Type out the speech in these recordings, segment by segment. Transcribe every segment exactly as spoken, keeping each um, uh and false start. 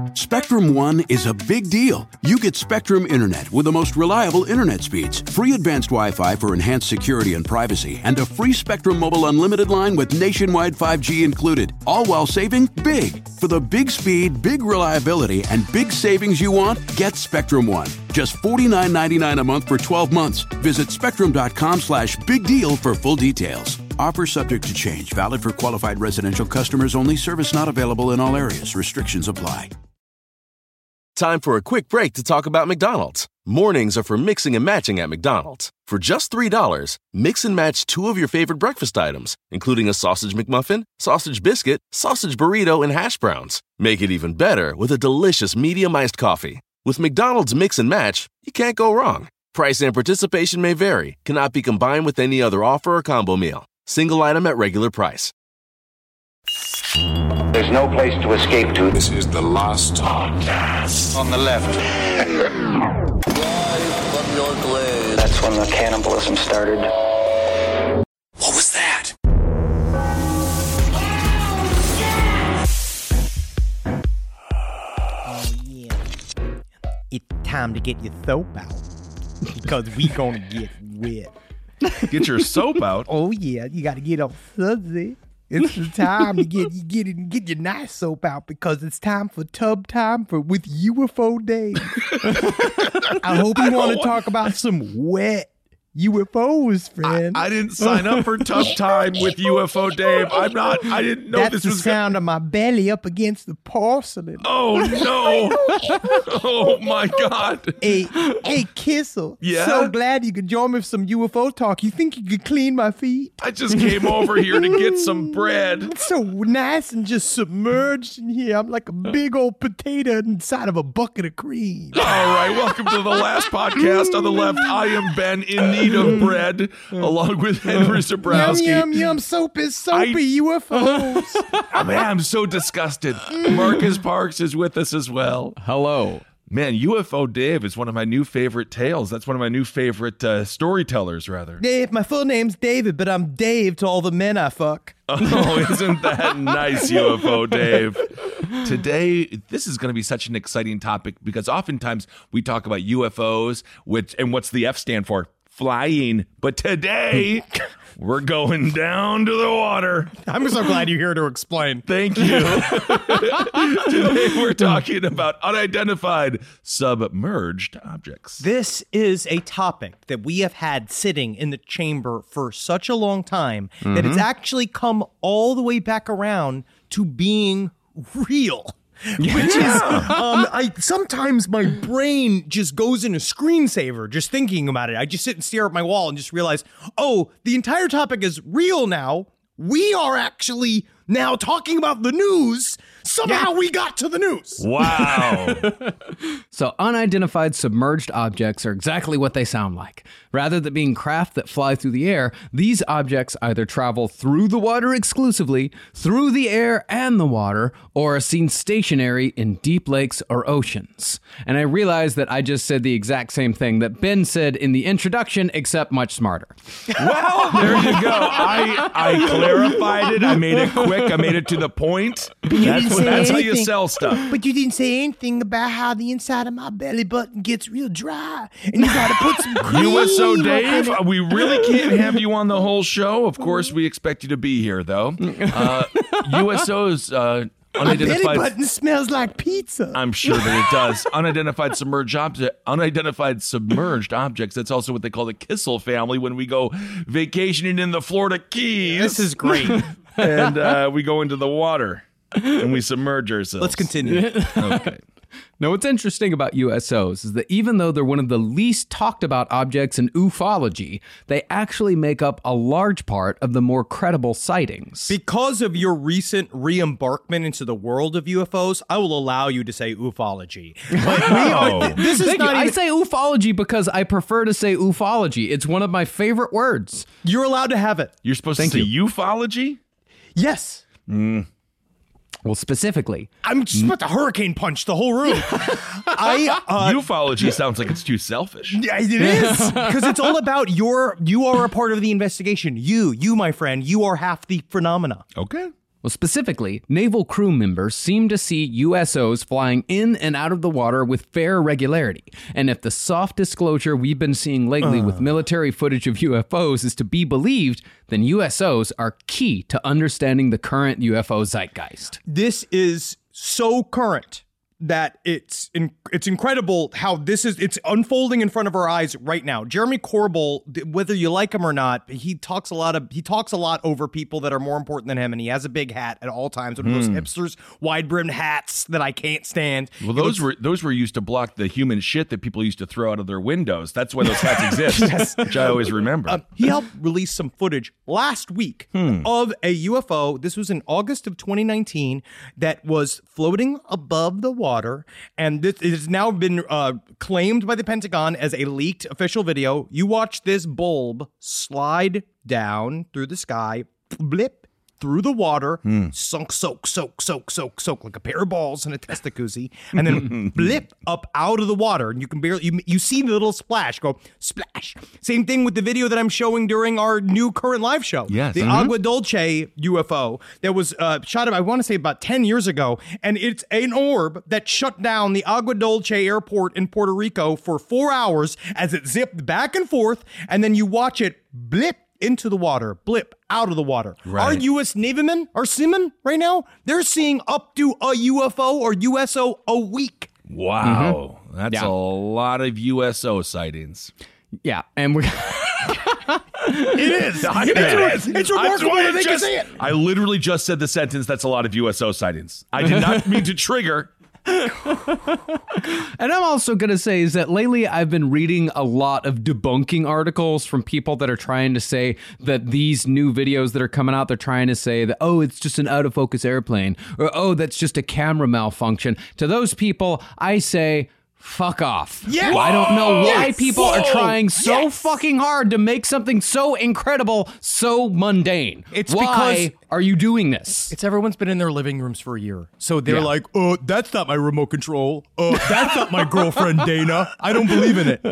Spectrum One is a big deal. You get Spectrum Internet with the most reliable internet speeds, free advanced Wi-Fi for enhanced security and privacy, and a free Spectrum Mobile Unlimited line with nationwide five G included, all while saving big. For the big speed, big reliability, and big savings you want, get Spectrum One. Just forty-nine ninety-nine a month for twelve months. Visit spectrum.com slash big deal for full details. Offer subject to change. Valid for qualified residential customers only. Service not available in all areas. Restrictions apply. Time for a quick break to talk about McDonald's. Mornings are for mixing and matching at McDonald's. For just three dollars, mix and match two of your favorite breakfast items, including a sausage McMuffin, sausage biscuit, sausage burrito, and hash browns. Make it even better with a delicious medium iced coffee. With McDonald's Mix and Match, you can't go wrong. Price and participation may vary. Cannot be combined with any other offer or combo meal. Single item at regular price. There's no place to escape to. This is the last podcast. On the left. That's when the cannibalism started. What was that? Oh, yeah. It's time to get your soap out. Because we gonna get wet. Get your soap out? Oh, yeah. You gotta get all sudsy. It's the time to get you get it, get your nice soap out because it's time for tub time for with U F O Dave. I hope you want to talk about some wet U F Os, friend. I, I didn't sign up for tub time with U F O Dave. I'm not. I didn't know That's this the was sound of my belly up against the porcelain. Oh no! Oh my God! Hey, hey, Kissel. Yeah? So glad you could join me for some U F O talk. You think you could clean my feet? I just came over here to get some bread. It's so nice and just submerged in here. I'm like a big old potato inside of a bucket of cream. All right, welcome to the last podcast on the left. I am Ben in need of bread, along with Henry Zabrowski. Yum, yum, yum. Soap is soapy. I- U F Os. Oh, man, I'm so disgusted. Marcus Parks is with us as well. Hello. Man, U F O Dave is one of my new favorite tales. That's one of my new favorite uh, storytellers, rather. Dave, my full name's David, but I'm Dave to all the men I fuck. Oh, isn't that nice, U F O Dave? Today, this is going to be such an exciting topic because oftentimes we talk about U F Os, which and what's the F stand for? Flying. But today, we're going down to the water. I'm so glad you're here to explain. Thank you. Today, we're talking about unidentified submerged objects. This is a topic that we have had sitting in the chamber for such a long time mm-hmm. that it's actually come all the way back around to being real. Yeah. Which is, um, I sometimes my brain just goes in a screensaver just thinking about it. I just sit and stare at my wall and just realize, oh, the entire topic is real now. We are actually now talking about the news. Somehow yeah. we got to the news. Wow. So unidentified submerged objects are exactly what they sound like. Rather than being craft that fly through the air, these objects either travel through the water exclusively, through the air and the water, or are seen stationary in deep lakes or oceans. And I realized that I just said the exact same thing that Ben said in the introduction, except much smarter. Well, there you go. I, I clarified it. I made it quick. I made it to the point. That's, what, that's how you sell stuff. But you didn't say anything about how the inside of my belly button gets real dry. And you got to put some cream. U S O Dave, we really can't have you on the whole show. Of course, we expect you to be here, though. Uh, U S O's uh, unidentified... My belly button smells like pizza. I'm sure that it does. Unidentified submerged object, unidentified submerged objects. That's also what they call the Kissel family when we go vacationing in the Florida Keys. This is great. And uh, we go into the water and we submerge ourselves. Let's continue. Okay. Now, what's interesting about U S Os is that even though they're one of the least talked about objects in ufology, they actually make up a large part of the more credible sightings. Because of your recent re-embarkment into the world of U F Os, I will allow you to say ufology. But we are, this is Thank not you. even, I say ufology because I prefer to say ufology. It's one of my favorite words. You're allowed to have it. You're supposed Thank to say you. ufology? Yes. Mm. Well, specifically. I'm just about to hurricane punch the whole room. I uh, Ufology sounds like it's too selfish. Yeah, it is. Because it's all about your, you are a part of the investigation. You, you, my friend, you are half the phenomena. Okay. Well, specifically, naval crew members seem to see U S Os flying in and out of the water with fair regularity. And if the soft disclosure we've been seeing lately uh. with military footage of U F Os is to be believed, then U S Os are key to understanding the current U F O zeitgeist. This is so current that it's in, it's incredible how this is it's unfolding in front of our eyes right now. Jeremy Corbell, whether you like him or not, he talks a lot of he talks a lot over people that are more important than him, and he has a big hat at all times. One of those mm. hipsters wide brimmed hats that I can't stand. Well, those looks, were those were used to block the human shit that people used to throw out of their windows. That's why those hats exist, yes. which I always remember. Uh, he helped release some footage last week hmm. of a U F O. This was in August of twenty nineteen that was floating above the water. Water, and this it has now been uh, claimed by the Pentagon as a leaked official video. You watch this bulb slide down through the sky, blip through the water, mm. sunk, soak, soak, soak, soak, soak, like a pair of balls in a testacuzzi, and then blip up out of the water, and you can barely you, you see the little splash go splash. Same thing with the video that I'm showing during our new current live show. Yes, the mm-hmm. Agua Dulce U F O that was uh, shot up, I want to say about ten years ago, and it's an orb that shut down the Agua Dulce airport in Puerto Rico for four hours as it zipped back and forth, and then you watch it blip into the water, blip out of the water. Right. Our U S Navymen, our seamen right now, they're seeing up to a U F O or U S O a week. Wow. Mm-hmm. That's yeah. a lot of U S O sightings. Yeah, and we're... It is. I, it is. It's, it's remarkable that they can say it. I literally just said the sentence, that's a lot of U S O sightings. I did not mean to trigger... And I'm also going to say is that lately I've been reading a lot of debunking articles from people that are trying to say that these new videos that are coming out, they're trying to say that, oh, it's just an out of focus airplane, or, oh, that's just a camera malfunction. To those people, I say, fuck off. Yeah. I don't know why yes. people Whoa. are trying so yes. fucking hard to make something so incredible, so mundane. It's why because are you doing this? It's everyone's been in their living rooms for a year. So they're Yeah. like, oh, that's not my remote control. Oh, that's not my girlfriend, Dana. I don't believe in it.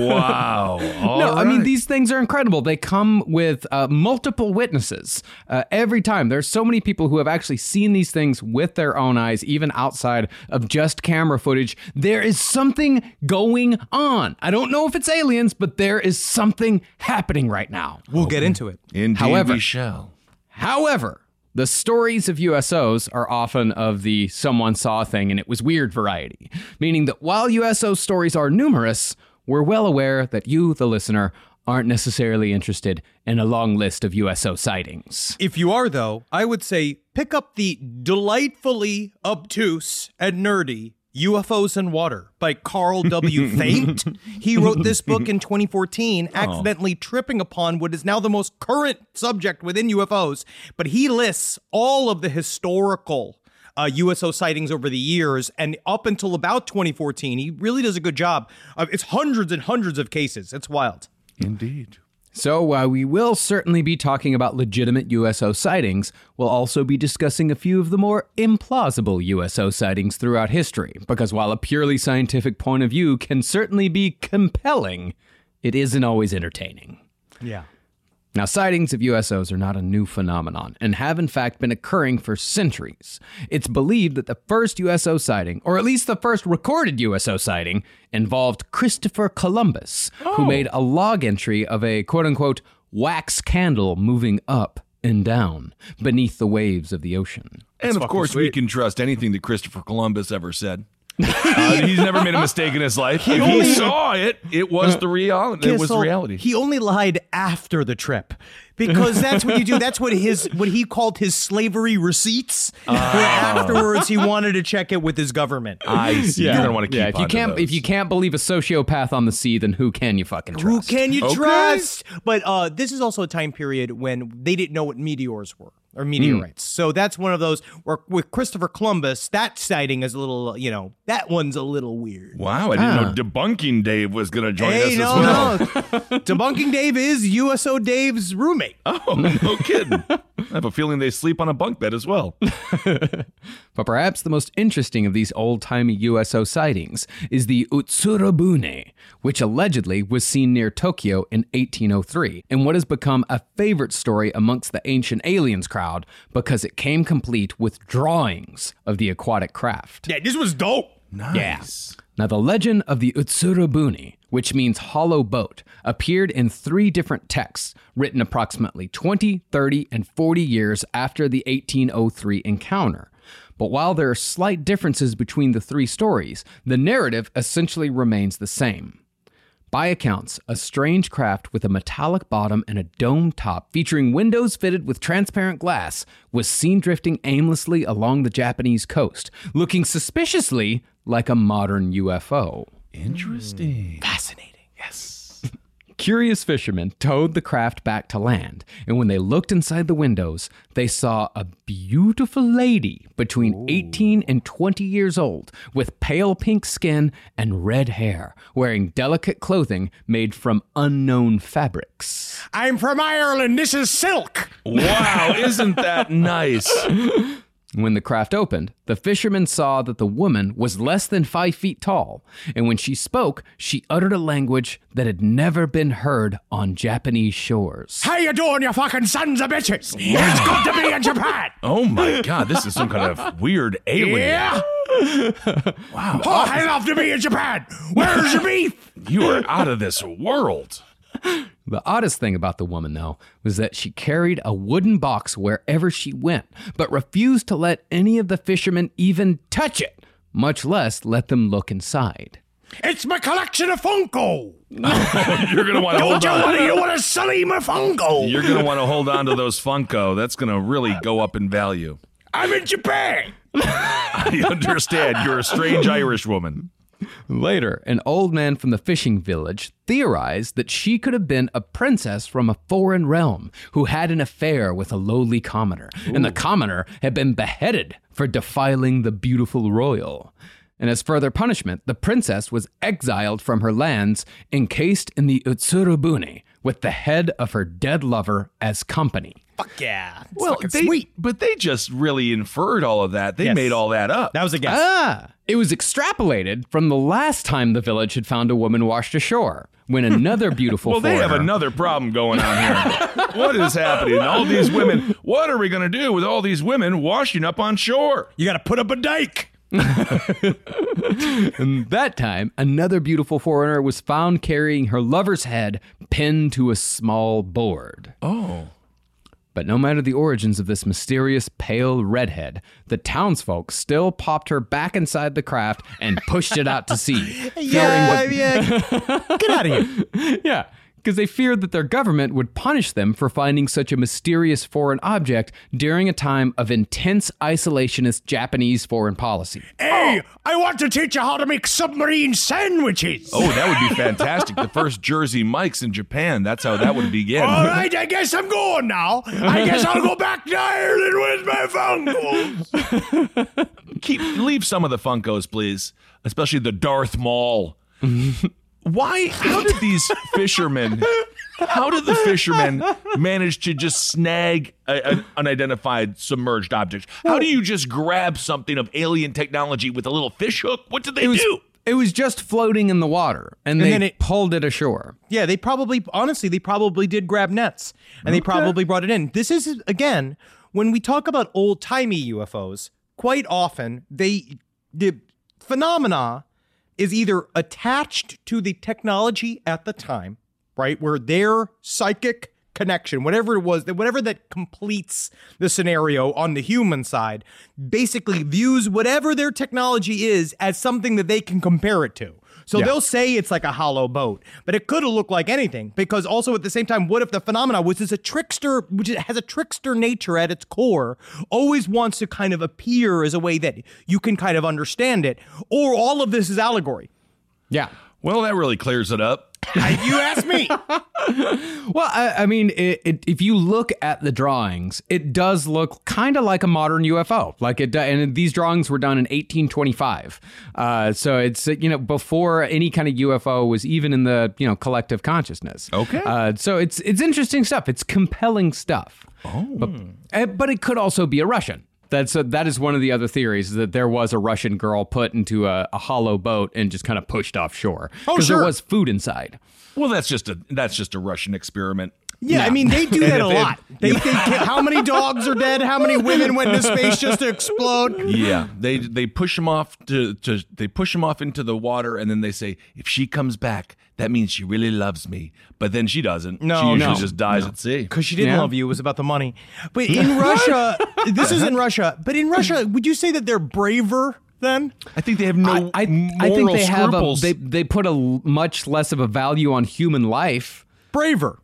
Wow. All no, right. I mean, these things are incredible. They come with uh, multiple witnesses uh, every time. There's so many people who have actually seen these things with their own eyes, even outside of just camera footage. There is something going on. I don't know if it's aliens, but there is something happening right now. We'll okay. get into it. Indeed, However, we shall. However, the stories of U S Os are often of the someone saw a thing and it was weird variety, meaning that while U S O stories are numerous, we're well aware that you, the listener, aren't necessarily interested in a long list of U S O sightings. If you are, though, I would say pick up the delightfully obtuse and nerdy U F Os and Water by Carl W. Faint. He wrote this book in twenty fourteen, accidentally oh. tripping upon what is now the most current subject within U F Os, but he lists all of the historical uh, U S O sightings over the years, and up until about twenty fourteen, he really does a good job. Uh, it's hundreds and hundreds of cases. It's wild. Indeed. So while we will certainly be talking about legitimate U S O sightings, we'll also be discussing a few of the more implausible U S O sightings throughout history, because while a purely scientific point of view can certainly be compelling, it isn't always entertaining. Yeah. Now, sightings of U S Os are not a new phenomenon and have in fact been occurring for centuries. It's believed that the first U S O sighting, or at least the first recorded U S O sighting, involved Christopher Columbus, oh. who made a log entry of a quote-unquote wax candle moving up and down beneath the waves of the ocean. And That's of course, sweet. we can trust anything that Christopher Columbus ever said. uh, he's never made a mistake in his life. He, if he saw it, it was the reality. It was the reality. He only lied after the trip, because that's what you do. That's what his what he called his slavery receipts. Oh. Where afterwards he wanted to check it with his government. I see. Yeah. You're gonna want to keep. Yeah, if you can't those. if you can't believe a sociopath on the sea, then who can you fucking trust? Who can you Okay. trust? But uh, this is also a time period when they didn't know what meteors were. Or meteorites. Mm. So that's one of those where with Christopher Columbus, that sighting is a little, you know, that one's a little weird. Wow, I didn't Huh. know Debunking Dave was going to join Hey, us no, as well. no. Debunking Dave is U S O Dave's roommate. Oh, no kidding. I have a feeling they sleep on a bunk bed as well. But perhaps the most interesting of these old-timey U S O sightings is the Utsurabune, which allegedly was seen near Tokyo in eighteen oh three, and what has become a favorite story amongst the ancient aliens crowd crowd because it came complete with drawings of the aquatic craft. Yeah, this was dope. Nice. Yeah. Now, the legend of the Utsurubuni, which means hollow boat, appeared in three different texts written approximately twenty, thirty, and forty years after the eighteen oh three encounter. But while there are slight differences between the three stories, the narrative essentially remains the same. By accounts, a strange craft with a metallic bottom and a dome top featuring windows fitted with transparent glass was seen drifting aimlessly along the Japanese coast, looking suspiciously like a modern U F O. Interesting. Fascinating. Yes. Curious fishermen towed the craft back to land, and when they looked inside the windows, they saw a beautiful lady between Ooh. eighteen and twenty years old with pale pink skin and red hair, wearing delicate clothing made from unknown fabrics. I'm from Ireland. This is silk. Wow, isn't that nice? When the craft opened, the fishermen saw that the woman was less than five feet tall, and when she spoke, she uttered a language that had never been heard on Japanese shores. How you doing, you fucking sons of bitches? It's good to be in Japan. Oh my God, this is some kind of weird alien. Yeah. Wow. Oh, I love to be in Japan. Where's your beef? You are out of this world. The oddest thing about the woman, though, was that she carried a wooden box wherever she went, but refused to let any of the fishermen even touch it, much less let them look inside. It's my collection of Funko. Oh, you're going to want to hold you on. Wanna, you want to sell my Funko? You're going to want to hold on to those Funko. That's going to really go up in value. I'm in Japan. I understand. You're a strange Irish woman. Later, an old man from the fishing village theorized that she could have been a princess from a foreign realm who had an affair with a lowly commoner, Ooh. and the commoner had been beheaded for defiling the beautiful royal. And as further punishment, the princess was exiled from her lands, encased in the Utsurubuni, with the head of her dead lover as company. Fuck yeah. It's well, they, sweet. But they just really inferred all of that. They yes. made all that up. That was a guess. Ah, it was extrapolated from the last time the village had found a woman washed ashore, when another beautiful well, foreigner... they have another problem going on here. What is happening? All these women, what are we going to do with all these women washing up on shore? You got to put up a dike. And that time, another beautiful foreigner was found carrying her lover's head pinned to a small board. Oh. But no matter the origins of this mysterious pale redhead, the townsfolk still popped her back inside the craft and pushed it out to sea. yeah, yeah. Get out of here. Yeah. Because they feared that their government would punish them for finding such a mysterious foreign object during a time of intense isolationist Japanese foreign policy. Hey, oh. I want to teach you how to make submarine sandwiches. Oh, that would be fantastic. The first Jersey Mike's in Japan. That's how that would begin. All right, I guess I'm going now. I guess I'll go back to Ireland with my Funkos. Keep leave some of the Funkos, please, especially the Darth Maul. Why? How did these fishermen, how did the fishermen manage to just snag an unidentified submerged object? How do you just grab something of alien technology with a little fish hook? What did they it was, do? It was just floating in the water, and, and they then it, pulled it ashore. Yeah, they probably, honestly, they probably did grab nets, and okay. they probably brought it in. This is, again, when we talk about old-timey U F Os, quite often, they the phenomena is either attached to the technology at the time, right, where their psychic connection, whatever it was, whatever that completes the scenario on the human side, basically views whatever their technology is as something that they can compare it to. So yeah. they'll say it's like a hollow boat, but it could have looked like anything, because also at the same time, what if the phenomena was is a trickster, which has a trickster nature at its core, always wants to kind of appear as a way that you can kind of understand it, or all of this is allegory. Yeah. Well, that really clears it up. You asked me. Well, I, I mean, it, it, if you look at the drawings, it does look kind of like a modern U F O. Like it, and these drawings were done in eighteen twenty-five. Uh, so it's, you know, before any kind of U F O was even in the, you know, collective consciousness. Okay. Uh, so it's it's interesting stuff. It's compelling stuff. Oh. But, but it could also be a Russian. That's a, that is one of the other theories, that there was a Russian girl put into a, a hollow boat and just kind of pushed offshore. Oh, because sure. there was food inside. Well, that's just a that's just a Russian experiment. Yeah, Yeah. I mean, they do that a if- lot. They think how many dogs are dead, how many women went into space just to explode. Yeah, they they push him off to, to they push him off into the water, and then they say, if she comes back, that means she really loves me. But then she doesn't. No, she usually no, just dies at sea. Because she didn't Yeah. love you. It was about the money. But in Russia, this is in Russia, but in Russia, would you say that they're braver then? I think they have no I, I, moral I think they have a, scruples. they they put a l- much less of a value on human life. Braver.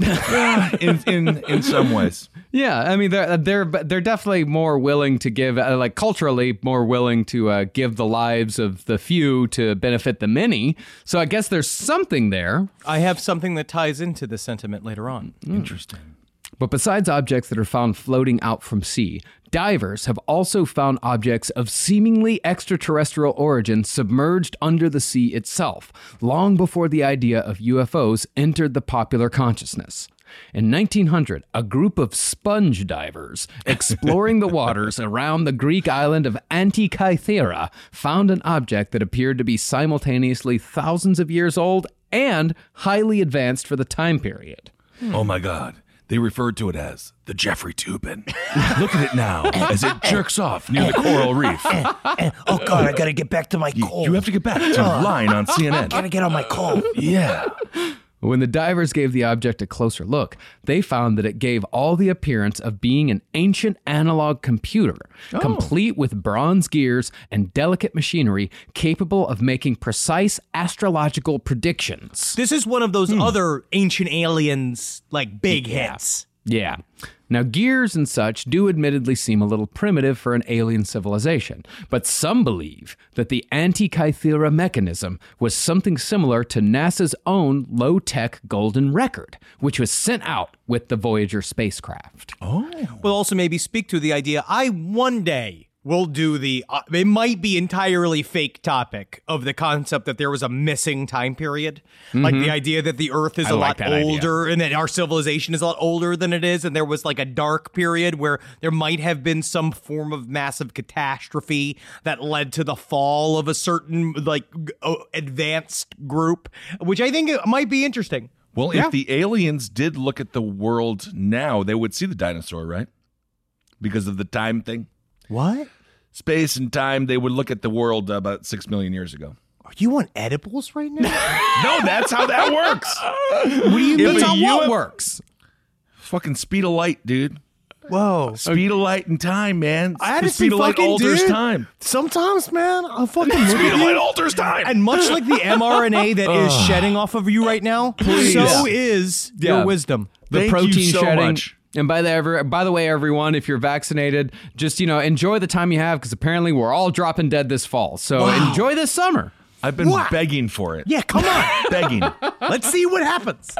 in, in in some ways. Yeah, I mean they're they're they're definitely more willing to give, uh, like culturally more willing to uh, give the lives of the few to benefit the many. So I guess there's something there. I have something that ties into the sentiment later on. Interesting. But besides objects that are found floating out from sea, divers have also found objects of seemingly extraterrestrial origin submerged under the sea itself, long before the idea of U F Os entered the popular consciousness. In nineteen hundred, a group of sponge divers exploring the waters around the Greek island of Antikythera found an object that appeared to be simultaneously thousands of years old and highly advanced for the time period. Oh my God. They referred to it as the Jeffrey Tubin. Look at it now as it jerks off near the coral reef. Oh, God, I got to get back to my You, you have to get back to line on C N N. to get on my call. Yeah. When the divers gave the object a closer look, they found that it gave all the appearance of being an ancient analog computer, complete with bronze gears and delicate machinery capable of making precise astrological predictions. This is one of those other ancient aliens, like big hits. Yeah. Now, gears and such do admittedly seem a little primitive for an alien civilization, but some believe that the Antikythera mechanism was something similar to NASA's own low-tech golden record, which was sent out with the Voyager spacecraft. We'll also maybe speak to the idea I one day will do the, uh, it might be entirely fake topic of the concept that there was a missing time period. Like the idea that the Earth is I a like lot that idea. older and that our civilization is a lot older than it is. And there was like a dark period where there might have been some form of massive catastrophe that led to the fall of a certain like g- uh, advanced group, which I think it might be interesting. Well, if the aliens did look at the world now, they would see the dinosaur, right? Because of the time thing. What? Space and time, they would look at the world about six million years ago. Are you on edibles right now? No, that's how that works. What do you mean? That's how you what have- works. Fucking speed of light, dude. Whoa. Speed of light and time, man. I had the to speed see of light fucking alters dude. time. Sometimes, man, I'll fucking look Speed at of light you. alters time. And much like the mRNA that is shedding off of you right now, Please. so is Yeah. your wisdom. The Thank you protein so shedding. much. And by the ever, by the way, everyone, if you're vaccinated, just you know enjoy the time you have because apparently we're all dropping dead this fall. So enjoy this summer. I've been What? begging for it. Yeah, come on. Begging. Let's see what happens.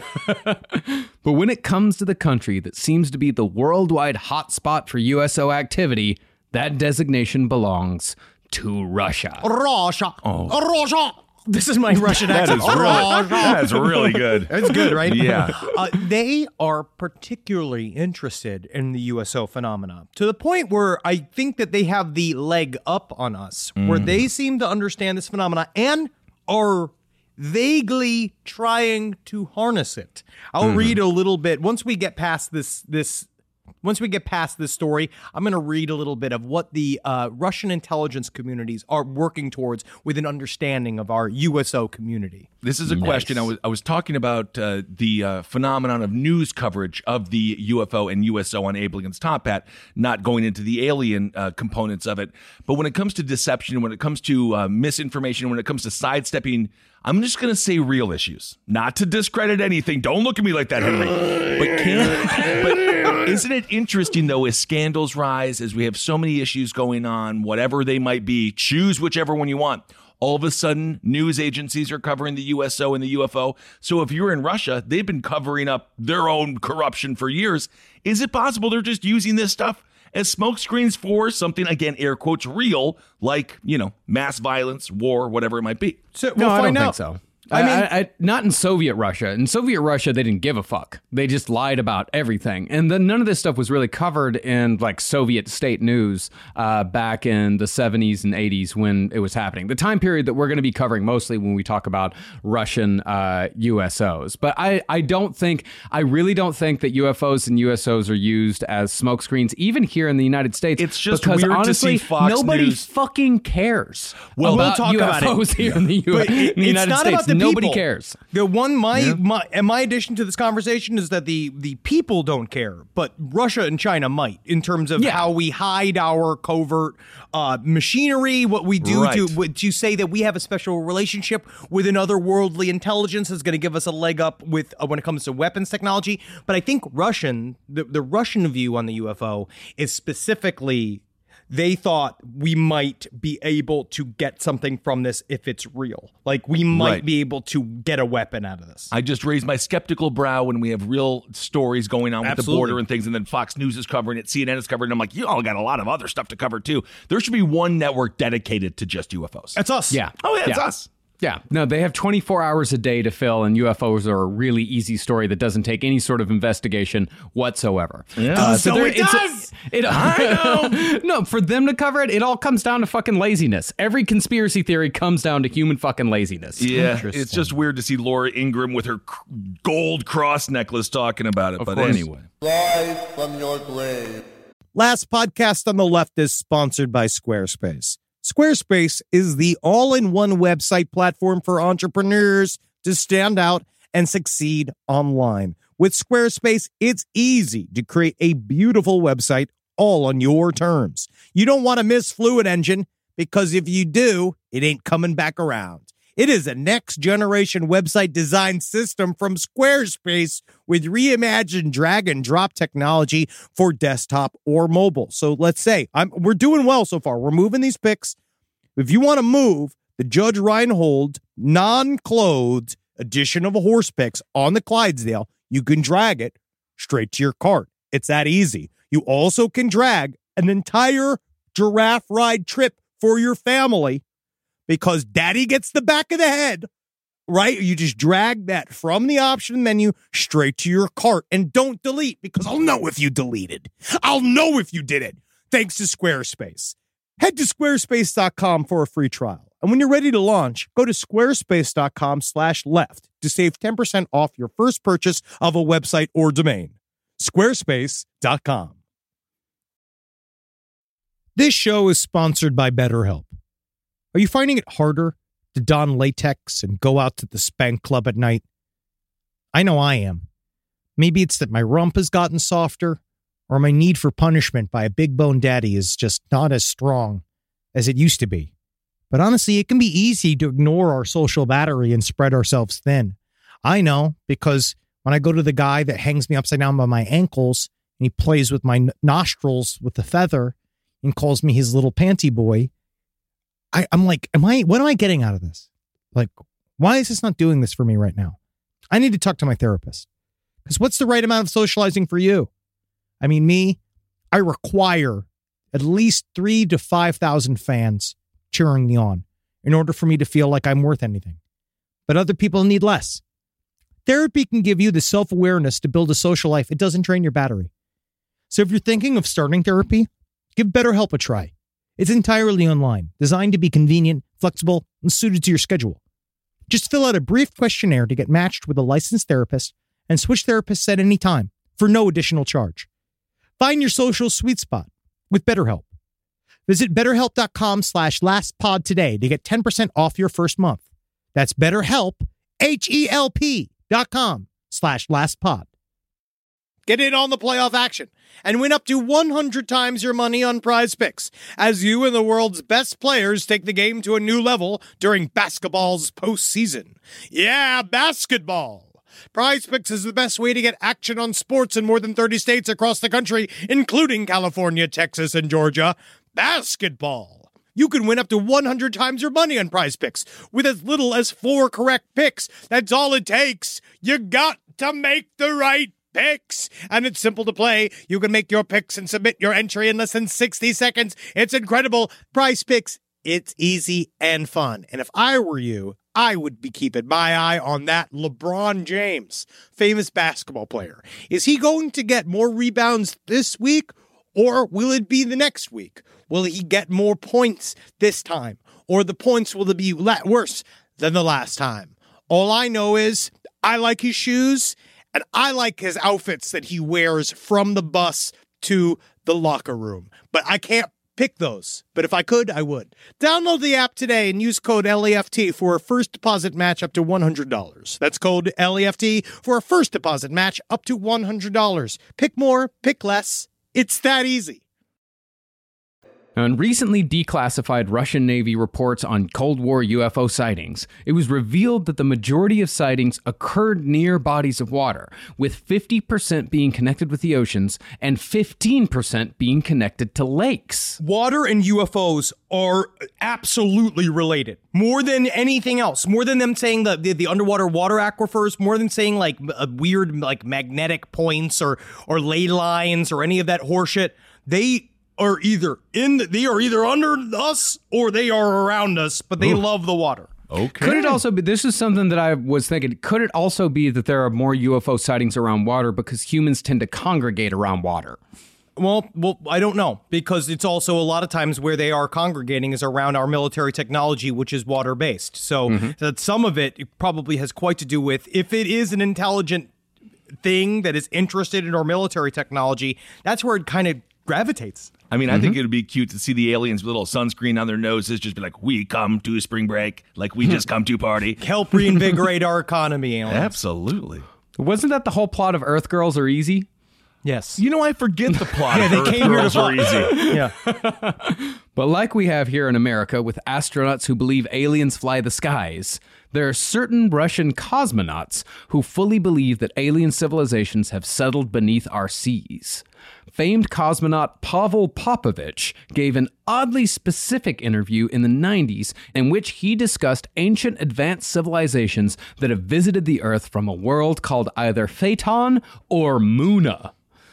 But when it comes to the country that seems to be the worldwide hotspot for U S O activity, that designation belongs to Russia. Russia. Oh. Russia. This is my Russian That accent. is really, Russia. that is really good. It's good, right? Yeah. Uh, they are particularly interested in the U S O phenomena to the point where I think that they have the leg up on us, where they seem to understand this phenomena and are vaguely trying to harness it. I'll read a little bit once we get past this this Once we get past this story, I'm going to read a little bit of what the uh, Russian intelligence communities are working towards with an understanding of our U S O community. This is a question. I was I was talking about uh, the uh, phenomenon of news coverage of the U F O and U S O on Abe Lincoln's Top Hat, not going into the alien uh, components of it. But when it comes to deception, when it comes to uh, misinformation, when it comes to sidestepping, I'm just going to say real issues, not to discredit anything. Don't look at me like that, Henry. But can but isn't it interesting though, as scandals rise, as we have so many issues going on, whatever they might be, choose whichever one you want. All of a sudden, news agencies are covering the U S O and the U F O. So if you're in Russia, they've been covering up their own corruption for years. Is it possible they're just using this stuff as smokescreens for something, again, air quotes, real, like, you know, mass violence, war, whatever it might be? So No, we'll I find don't out. think so. I mean, I, I, not in Soviet Russia. In Soviet Russia, they didn't give a fuck. They just lied about everything. And then none of this stuff was really covered in like Soviet state news uh, back in the seventies and eighties when it was happening. The time period that we're going to be covering mostly when we talk about Russian uh, U S Os. But I, I don't think, I really don't think that U F Os and U S Os are used as smokescreens, even here in the United States. It's just because weird honestly, to see Fox nobody News. fucking cares Well, about we'll talk U F Os about it. here in the, U- But it- in the it's United not States. about the Nobody people. cares. The one my, Yeah. my and my addition to this conversation is that the the people don't care, but Russia and China might in terms of Yeah. how we hide our covert uh, machinery, what we do Right. to to say that we have a special relationship with an otherworldly intelligence is going to give us a leg up with uh, when it comes to weapons technology. But I think Russian the, the Russian view on the U F O is specifically. They thought we might be able to get something from this if it's real. Like we might Right. be able to get a weapon out of this. I just raise my skeptical brow when we have real stories going on with Absolutely. the border and things, and then Fox News is covering it, C N N is covering it. I'm like, you all got a lot of other stuff to cover too. There should be one network dedicated to just U F Os. That's us. Yeah. Oh, yeah, it's Yeah. us. Yeah, no, they have twenty-four hours a day to fill, and U F Os are a really easy story that doesn't take any sort of investigation whatsoever. Yeah, uh, So there- it it's a- does! it, I know. No, for them to cover it, it all comes down to fucking laziness. Every conspiracy theory comes down to human fucking laziness. Yeah, it's just weird to see Laura Ingraham with her c- gold cross necklace talking about it. Of but course. anyway. Rise from your grave. Last podcast on the left is sponsored by Squarespace. Squarespace is the all-in-one website platform for entrepreneurs to stand out and succeed online. With Squarespace, it's easy to create a beautiful website all on your terms. You don't want to miss Fluid Engine because if you do, it ain't coming back around. It is a next-generation website design system from Squarespace with reimagined drag-and-drop technology for desktop or mobile. So let's say I'm, we're doing well so far. We're moving these pics. If you want to move the Judge Reinhold non-clothed edition of a horse picks on the Clydesdale, you can drag it straight to your cart. It's that easy. You also can drag an entire giraffe ride trip for your family because daddy gets the back of the head, right? You just drag that from the option menu straight to your cart and don't delete because I'll know if you deleted. I'll know if you did it. Thanks to Squarespace. Head to squarespace dot com for a free trial. And when you're ready to launch, go to squarespace dot com slash left to save ten percent off your first purchase of a website or domain. squarespace dot com. This show is sponsored by BetterHelp. Are you finding it harder to don latex and go out to the spank club at night? I know I am. Maybe it's that my rump has gotten softer, or my need for punishment by a big bone daddy is just not as strong as it used to be. But honestly, it can be easy to ignore our social battery and spread ourselves thin. I know, because when I go to the guy that hangs me upside down by my ankles and he plays with my n- nostrils with the feather and calls me his little panty boy, I, I'm like, am I, what am I getting out of this? Like, why is this not doing this for me right now? I need to talk to my therapist. Because what's the right amount of socializing for you? I mean, me, I require at least three to five thousand fans cheering me on in order for me to feel like I'm worth anything. But other people need less. Therapy can give you the self-awareness to build a social life. It doesn't drain your battery. So if you're thinking of starting therapy, give BetterHelp a try. It's entirely online, designed to be convenient, flexible, and suited to your schedule. Just fill out a brief questionnaire to get matched with a licensed therapist and switch therapists at any time for no additional charge. Find your social sweet spot with BetterHelp. Visit betterhelp.com slash lastpod today to get ten percent off your first month. That's BetterHelp, H-E-L-P dot com slash lastpod. Get in on the playoff action and win up to one hundred times your money on Prize Picks as you and the world's best players take the game to a new level during basketball's postseason. Yeah, basketball. Prize Picks is the best way to get action on sports in more than thirty states across the country, including California, Texas, and Georgia. Basketball. You can win up to one hundred times your money on Prize Picks with as little as four correct picks. That's all it takes. You got to make the right picks. And it's simple to play. You can make your picks and submit your entry in less than sixty seconds. It's incredible. Prize Picks It's easy and fun. And if I were you, I would be keeping my eye on that LeBron James, famous basketball player. Is he going to get more rebounds this week, or will it be the next week? Will he get more points this time, or the points will be worse than the last time? All I know is I like his shoes, and I like his outfits that he wears from the bus to the locker room. But I can't pick those. But if I could, I would. Download the app today and use code L E F T for a first deposit match up to one hundred dollars. That's code L E F T for a first deposit match up to one hundred dollars. Pick more, pick less. It's that easy. In recently declassified Russian Navy reports on Cold War U F O sightings, it was revealed that the majority of sightings occurred near bodies of water, with fifty percent being connected with the oceans and fifteen percent being connected to lakes. Water and U F Os are absolutely related. More than anything else. More than them saying the, the, the underwater water aquifers, more than saying like uh, weird like magnetic points or, or ley lines or any of that horseshit. They are either in the, they are either under us or they are around us, but they Ooh. love the water. Okay. Could it also be, this is something that I was thinking, could it also be that there are more U F O sightings around water because humans tend to congregate around water? Well, well, I don't know, because it's also a lot of times where they are congregating is around our military technology, which is water-based. So mm-hmm. that some of it probably has quite to do with, if it is an intelligent thing that is interested in our military technology, that's where it kind of gravitates. I mean, mm-hmm. I think it would be cute to see the aliens with a little sunscreen on their noses, just be like, we come to spring break, like we just come to party. Help reinvigorate our economy, aliens. Absolutely. Wasn't that the whole plot of Earth Girls Are Easy? Yes. You know, I forget the plot yeah, of they Earth came Girls here to Are Easy. Yeah. But like we have here in America with astronauts who believe aliens fly the skies, there are certain Russian cosmonauts who fully believe that alien civilizations have settled beneath our seas. Famed cosmonaut Pavel Popovich gave an oddly specific interview in the nineties in which he discussed ancient advanced civilizations that have visited the Earth from a world called either Phaeton or Muna.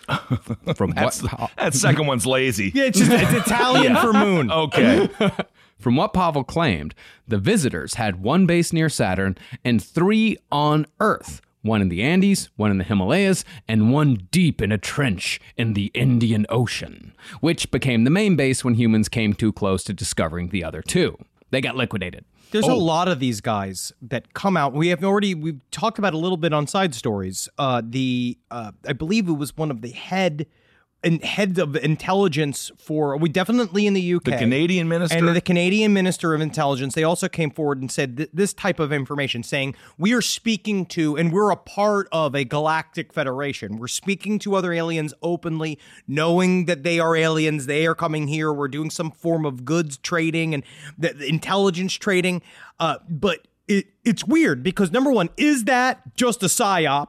From That's, what, that second one's lazy. Yeah, it's just it's Italian yeah. for moon. Okay. From what Pavel claimed, the visitors had one base near Saturn and three on Earth. One in the Andes, one in the Himalayas, and one deep in a trench in the Indian Ocean, which became the main base when humans came too close to discovering the other two. They got liquidated. There's oh. a lot of these guys that come out. We have already, we've talked about a little bit on Side Stories. Uh, the, uh, I believe it was one of the head and head of intelligence for, we definitely in the U K. The Canadian minister? And the Canadian Minister of Intelligence, they also came forward and said th- this type of information, saying we are speaking to, and we're a part of a galactic federation. We're speaking to other aliens openly, knowing that they are aliens. They are coming here. We're doing some form of goods trading and the, the intelligence trading. Uh, but it, it's weird because, number one, is that just a psyop?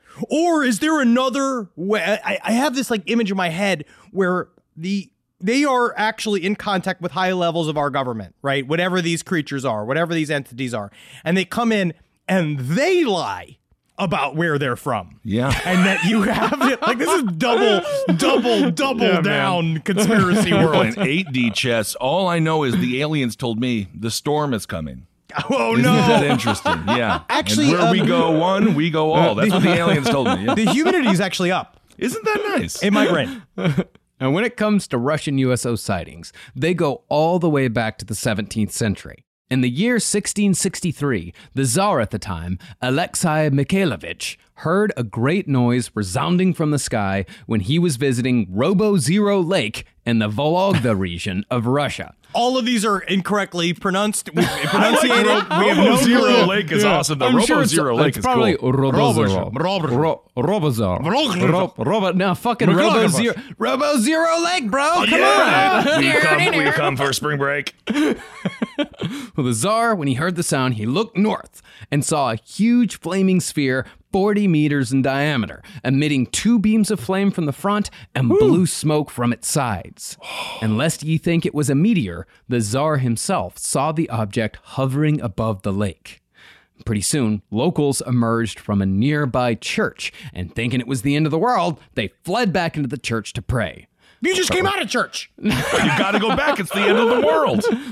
Or is there another way? I, I have this like image in my head where the they are actually in contact with high levels of our government, right? Whatever these creatures are, whatever these entities are. And they come in and they lie about where they're from. Yeah. And that you have it. Like, this is double, double, double yeah, down man. Conspiracy world. Playing eight D chess. All I know is the aliens told me the storm is coming. Oh, Isn't no. that interesting? Yeah. Actually, and where um, we go one, we go all. That's what the aliens told me. Yeah. The humidity's actually up. Isn't that nice? It might rain. And when it comes to Russian U S O sightings, they go all the way back to the seventeenth century. In the year sixteen sixty-three, the Tsar at the time, Alexei Mikhailovich, heard a great noise resounding from the sky when he was visiting Robo-Zero Lake in the Vologda region of Russia. All of these are incorrectly pronounced. We pronunciated. Like Ro- we have no Zero clue. Lake is yeah. awesome. The Robo sure Zero Lake it's is probably cool. Robo-Zero. Robo-Zero. Robo Robo. No, fucking Robo-Zero. Robo-Zero Lake, bro. Oh, Come yeah. on. we come. We come for spring break. Well, the Tsar, when he heard the sound, he looked north and saw a huge flaming sphere forty meters in diameter, emitting two beams of flame from the front and Woo. blue smoke from its sides. And lest ye think it was a meteor, the Tsar himself saw the object hovering above the lake. Pretty soon, locals emerged from a nearby church, and thinking it was the end of the world, they fled back into the church to pray. You just came out of church. You got to go back. It's the end of the world.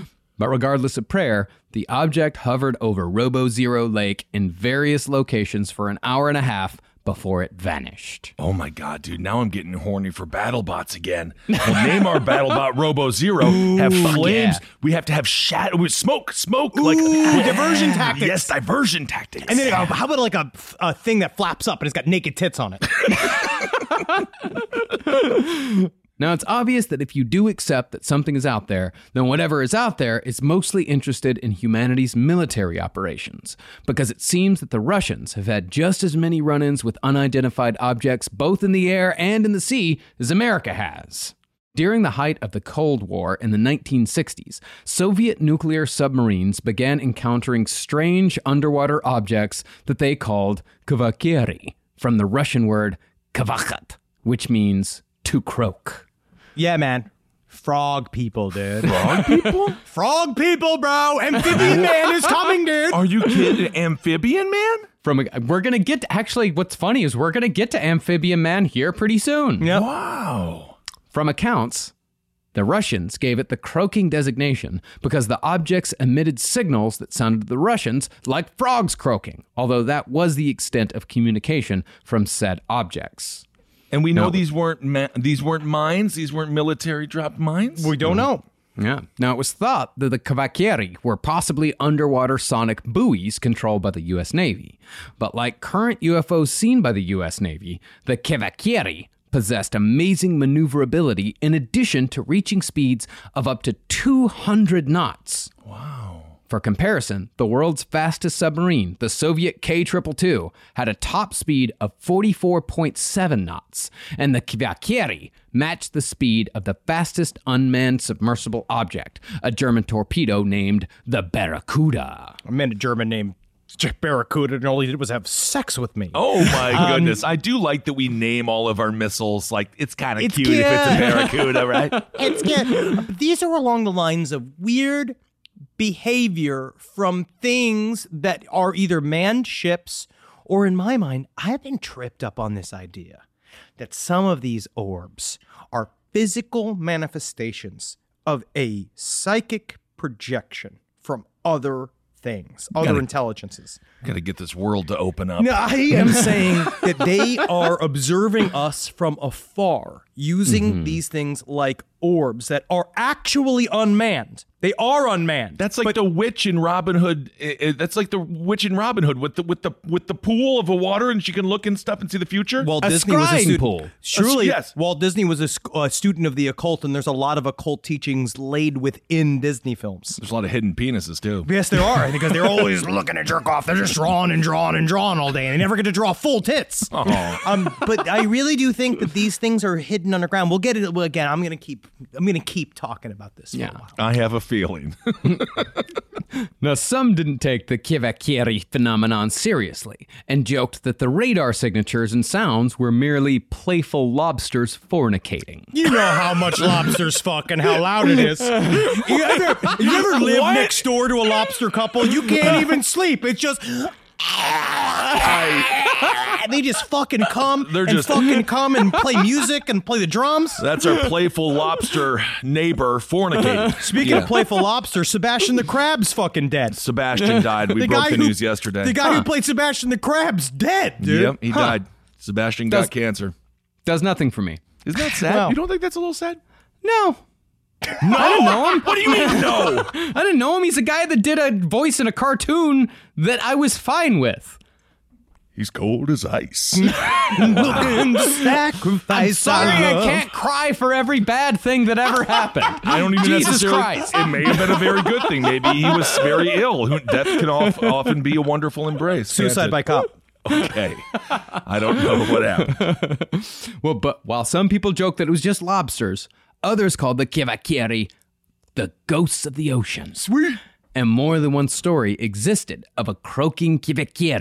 But regardless of prayer, the object hovered over Robo Zero Lake in various locations for an hour and a half before it vanished. Oh my God, dude. Now I'm getting horny for BattleBots again. We'll name our BattleBot Robo Zero. Ooh, have flames. Yeah. We have to have shadow, smoke, smoke. Ooh, like uh, diversion tactics. Yes, diversion tactics. And then uh, how about like a, a thing that flaps up and it's got naked tits on it? Now, it's obvious that if you do accept that something is out there, then whatever is out there is mostly interested in humanity's military operations, because it seems that the Russians have had just as many run-ins with unidentified objects both in the air and in the sea as America has. During the height of the Cold War in the nineteen sixties, Soviet nuclear submarines began encountering strange underwater objects that they called kvakyeri, from the Russian word kvakhat, which means to croak. Yeah, man. Frog people, dude. Frog people? Frog people, bro. Amphibian man is coming, dude. Are you kidding? Amphibian man? From a, we're going to get to, actually, what's funny is we're going to get to Amphibian Man here pretty soon. Yep. Wow. From accounts, the Russians gave it the croaking designation because the objects emitted signals that sounded to the Russians like frogs croaking, although that was the extent of communication from said objects. And we know No. these weren't ma- these weren't mines. These weren't military dropped mines. We don't know. Yeah. Now, it was thought that the kvakyeri were possibly underwater sonic buoys controlled by the U S Navy. But like current U F Os seen by the U S Navy, the kvakyeri possessed amazing maneuverability in addition to reaching speeds of up to two hundred knots. Wow. For comparison, the world's fastest submarine, the Soviet K two twenty-two, had a top speed of forty-four point seven knots, and the kvakyeri matched the speed of the fastest unmanned submersible object, a German torpedo named the Barracuda. I meant a German name. Barracuda, and all he did was have sex with me. Oh my Um, goodness. I do like that we name all of our missiles. Like, it's kind of It's cute if it's a cute. Barracuda, right? It's good. These are along the lines of weird behavior from things that are either manned ships or, in my mind, I've been tripped up on this idea that some of these orbs are physical manifestations of a psychic projection from other things, other Gotta- intelligences. Gotta get this world to open up. No, I am saying that they are observing us from afar, using Mm-hmm. these things like orbs that are actually unmanned. They are unmanned. That's like but the witch in Robin Hood. eh, eh, That's like the witch in Robin Hood with the with the with the pool of a water, and she can look and stuff and see the future. Walt A Disney was a scrying student. pool. Truly, yes. Walt Disney was a, sc- a student of the occult, and there's a lot of occult teachings laid within Disney films. There's a lot of hidden penises too. Yes, there are, because they're always looking to jerk off. They're just drawing and drawing and drawing all day, and they never get to draw full tits. Oh. Um, but I really do think that these things are hidden underground. We'll get it well, again. I'm gonna keep. I'm gonna keep talking about this for Yeah. a while. I have a feeling. Now, some didn't take the kvakyeri phenomenon seriously and joked that the radar signatures and sounds were merely playful lobsters fornicating. You know how much lobsters fuck and how loud it is. You ever, you ever live What? next door to a lobster couple? You can't even sleep. It's just. They just fucking come They're and just- fucking come and play music and play the drums. That's our playful lobster neighbor fornicating. Speaking of playful lobster, Sebastian the Crab's fucking dead. Sebastian died. We The broke guy the who- news yesterday. The guy who played Sebastian the Crab's dead, dude. Yep, he Huh. died. Sebastian Does- got cancer. Does nothing for me. Isn't that sad? Well- You don't think that's a little sad? No. No. I didn't know him. What do you mean no? I didn't know him. He's a guy that did a voice in a cartoon that I was fine with. He's cold as ice. And sacrifice Sorry, our I love. can't cry for every bad thing that ever happened. I don't even Jesus necessarily. Christ. It may have been a very good thing. Maybe he was very ill. Who- Death can of, often be a wonderful embrace. Suicide by cop. Okay. I don't know what happened. Well, but while some people joke that it was just lobsters, others called the kvakyeri the ghosts of the ocean. Sweet. And more than one story existed of a croaking kvakyeri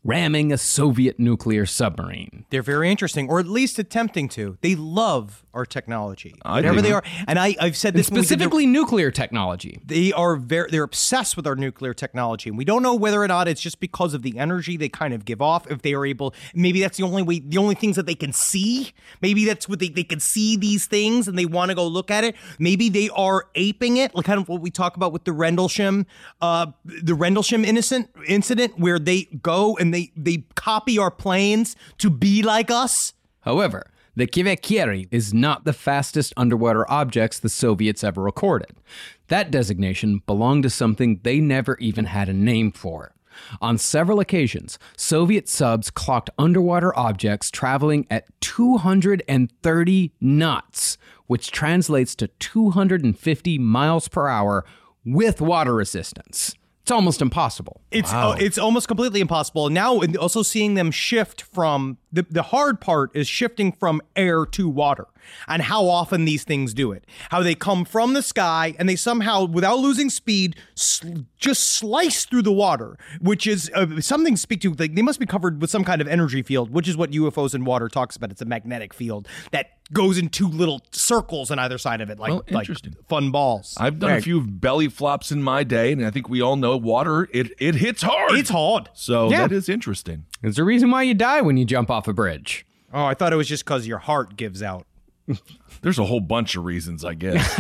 ramming a Soviet nuclear submarine. They're very interesting, or at least attempting to. They love our technology, I whatever think- they are. And I, I've said this And when we did the- specifically nuclear technology. They are very, they're obsessed with our nuclear technology. And we don't know whether or not it's just because of the energy they kind of give off. If they are able, maybe that's the only way, the only things that they can see. Maybe that's what they, they can see these things and they want to go look at it. Maybe they are aping it, like kind of what we talk about with the Rendlesham, uh, the Rendlesham innocent incident where they go and they, they copy our planes to be like us. However, the Kivekiri is not the fastest underwater objects the Soviets ever recorded. That designation belonged to something they never even had a name for. On several occasions, Soviet subs clocked underwater objects traveling at two hundred thirty knots, which translates to two hundred fifty miles per hour with water resistance. It's almost impossible. It's uh, it's almost completely impossible. Now, and also seeing them shift from the the hard part is shifting from air to water, and how often these things do it. How they come from the sky and they somehow, without losing speed, sl- just slice through the water, which is uh, something to speak to. Like, they must be covered with some kind of energy field, which is what U F Os in water talks about. It's a magnetic field that goes in two little circles on either side of it, like, Well, like interesting. fun balls. I've done a few belly flops in my day, and I think we all know water, it, it hits hard. It's hard. So Yeah. that is interesting. There's a reason why you die when you jump off a bridge. Oh, I thought it was just because your heart gives out. There's a whole bunch of reasons, I guess.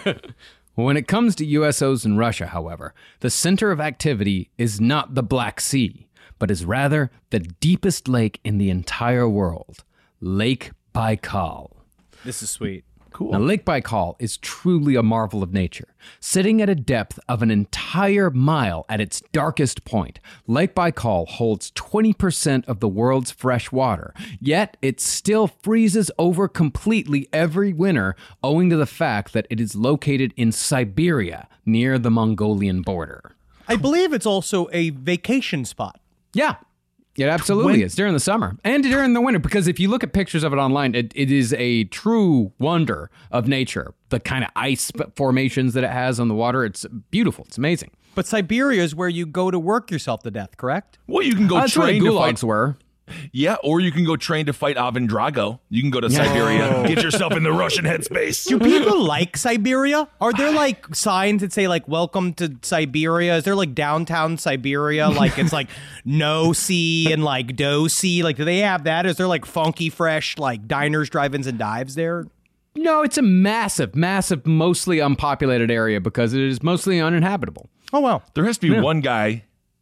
When it comes to U S Os in Russia, however, the center of activity is not the Black Sea, but is rather the deepest lake in the entire world, Lake Baikal. This is sweet. Cool. Now, Lake Baikal is truly a marvel of nature. Sitting at a depth of an entire mile at its darkest point, Lake Baikal holds twenty percent of the world's fresh water, yet it still freezes over completely every winter owing to the fact that it is located in Siberia, near the Mongolian border. I believe it's also a vacation spot. Yeah. It absolutely is during the summer and during the winter, because if you look at pictures of it online, it, it is a true wonder of nature. The kind of ice formations that it has on the water, it's beautiful. It's amazing. But Siberia is where you go to work yourself to death, correct? Well, you can go Uh, That's where the train to gulags fight. were. Yeah, or you can go train to fight Ivan Drago. You can go to Siberia, get yourself in the Russian headspace. Do people like Siberia? Are there like signs that say like "Welcome to Siberia"? Is there like downtown Siberia? Like it's like no sea and like do sea? Like do they have that? Is there like funky fresh like diners, drive-ins, and dives there? No, it's a massive, massive, mostly unpopulated area because it is mostly uninhabitable. Oh wow, There has to be one guy.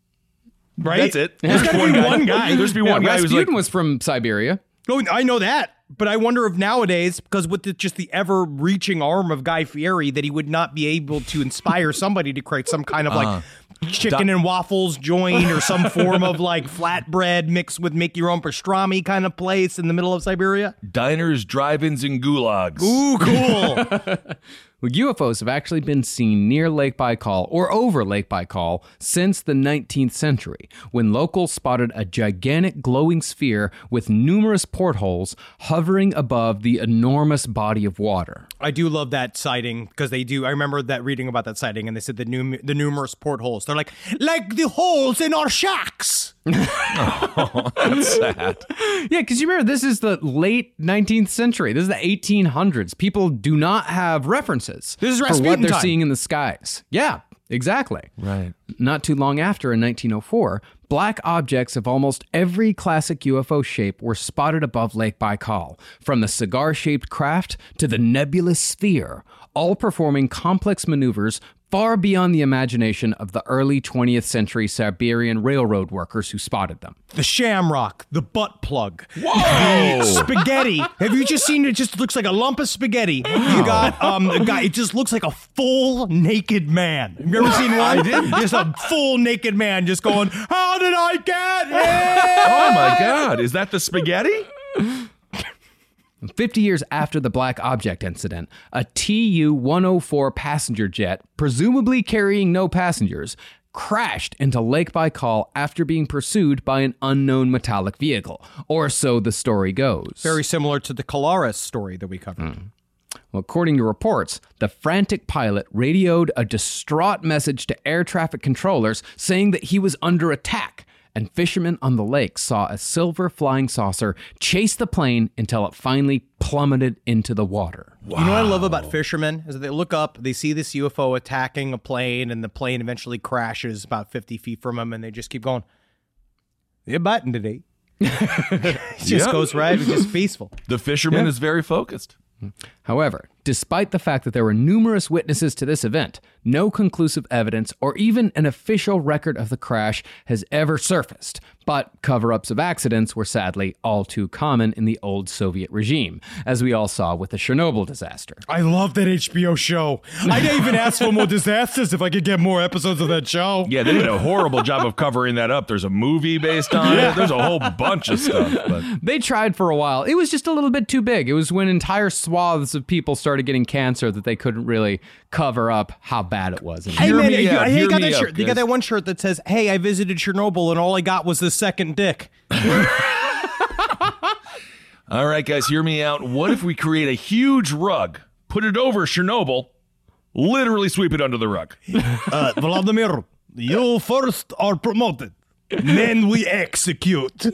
right? That's it. There's There's gotta one be guy. one guy. There's to be one guy who's Rasputin like, was from Siberia. Oh, I know that. But I wonder if nowadays, because with the, just the ever-reaching arm of Guy Fieri, that he would not be able to inspire somebody to create some kind of like chicken and waffles joint or some form of like flatbread mixed with make your own pastrami kind of place in the middle of Siberia. diners, drive-ins, and gulags. Ooh, cool. Well, U F Os have actually been seen near Lake Baikal or over Lake Baikal since the nineteenth century, when locals spotted a gigantic glowing sphere with numerous portholes hovering above the enormous body of water. I do love that sighting because they do. I remember that reading about that sighting, and they said the num- the numerous portholes. They're like like the holes in our shacks. That's sad. Yeah, because you remember, this is the late nineteenth century. This is the eighteen hundreds. People do not have references This is for what Rasputin they're time. seeing in the skies. Yeah, exactly. Right. Not too long after, in nineteen oh four, black objects of almost every classic U F O shape were spotted above Lake Baikal, from the cigar-shaped craft to the nebulous sphere, all performing complex maneuvers far beyond the imagination of the early twentieth century Siberian railroad workers who spotted them. The shamrock, the butt plug, Whoa! the spaghetti. Have you just seen it? Just looks like a lump of spaghetti. You got um a guy. It just looks like a full naked man. Have you ever seen one? I did. Just a full naked man just going, "How did I get here?" Oh my God! Is that the spaghetti? fifty years after the black object incident, a T U one oh four passenger jet, presumably carrying no passengers, crashed into Lake Baikal after being pursued by an unknown metallic vehicle, or so the story goes. Very similar to the Colaris story that we covered. Well, according to reports, the frantic pilot radioed a distraught message to air traffic controllers saying that he was under attack, and fishermen on the lake saw a silver flying saucer chase the plane until it finally plummeted into the water. Wow. You know what I love about fishermen is that they look up, they see this U F O attacking a plane, and the plane eventually crashes about fifty feet from them, and they just keep going, they're biting today. It just Yep. goes right. It's just peaceful. The fisherman Yeah. is very focused. However, despite the fact that there were numerous witnesses to this event, no conclusive evidence or even an official record of the crash has ever surfaced. But cover-ups of accidents were sadly all too common in the old Soviet regime, as we all saw with the Chernobyl disaster. I love that H B O show. I'd even ask for more disasters if I could get more episodes of that show. Yeah, they did a horrible job of covering that up. There's a movie based on it. There's a whole bunch of stuff. But They tried for a while. It was just a little bit too big. It was when entire swaths of people started getting cancer that they couldn't really cover up how bad it was. Hey Hear man, me you, out, hey, hear you got me that out, shirt. You got guys. that one shirt that says, "Hey, I visited Chernobyl and all I got was the second dick." all right, guys, hear me out. What if we create a huge rug, put it over Chernobyl, literally sweep it under the rug? Uh, Vladimir, you first are promoted, then we execute.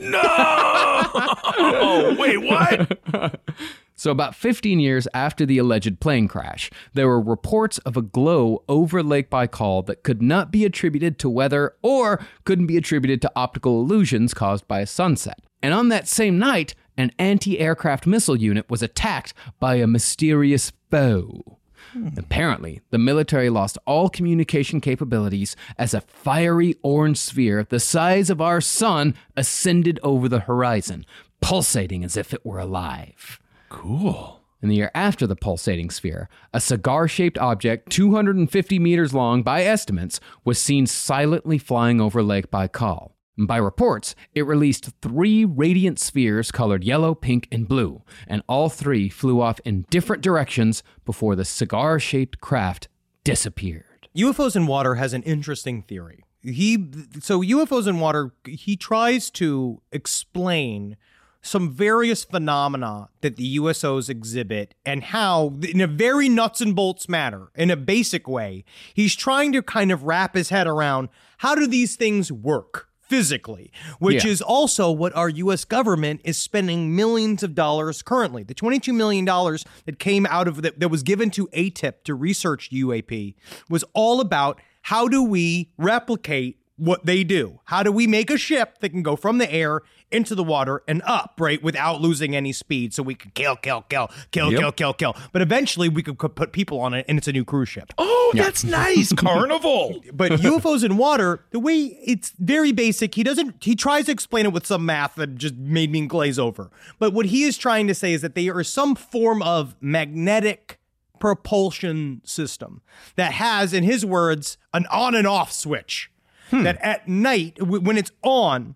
Oh, wait, what? So about fifteen years after the alleged plane crash, there were reports of a glow over Lake Baikal that could not be attributed to weather or couldn't be attributed to optical illusions caused by a sunset. And on that same night, an anti-aircraft missile unit was attacked by a mysterious foe. Apparently, the military lost all communication capabilities as a fiery orange sphere the size of our sun ascended over the horizon, pulsating as if it were alive. Cool. In the year after the pulsating sphere, a cigar-shaped object two hundred fifty meters long by estimates was seen silently flying over Lake Baikal. And by reports, it released three radiant spheres colored yellow, pink, and blue, and all three flew off in different directions before the cigar-shaped craft disappeared. U F Os in water has an interesting theory. He so U F Os in water, he tries to explain some various phenomena that the U S Os exhibit and how, in a very nuts and bolts manner, in a basic way, he's trying to kind of wrap his head around how do these things work physically, which Yeah. is also what our U S government is spending millions of dollars currently. The twenty-two million dollars that came out of the, that was given to A T I P to research U A P was all about how do we replicate what they do? How do we make a ship that can go from the air into the water and up, right, without losing any speed, so we could kill, kill, kill, kill, Yep. kill, kill, kill. But eventually we could, could put people on it and it's a new cruise ship. Oh, that's nice. Carnival. But U F Os in water, the way it's very basic, he doesn't, he tries to explain it with some math that just made me glaze over. But what he is trying to say is that they are some form of magnetic propulsion system that has, in his words, an on and off switch. Hmm. That at night, w- when it's on,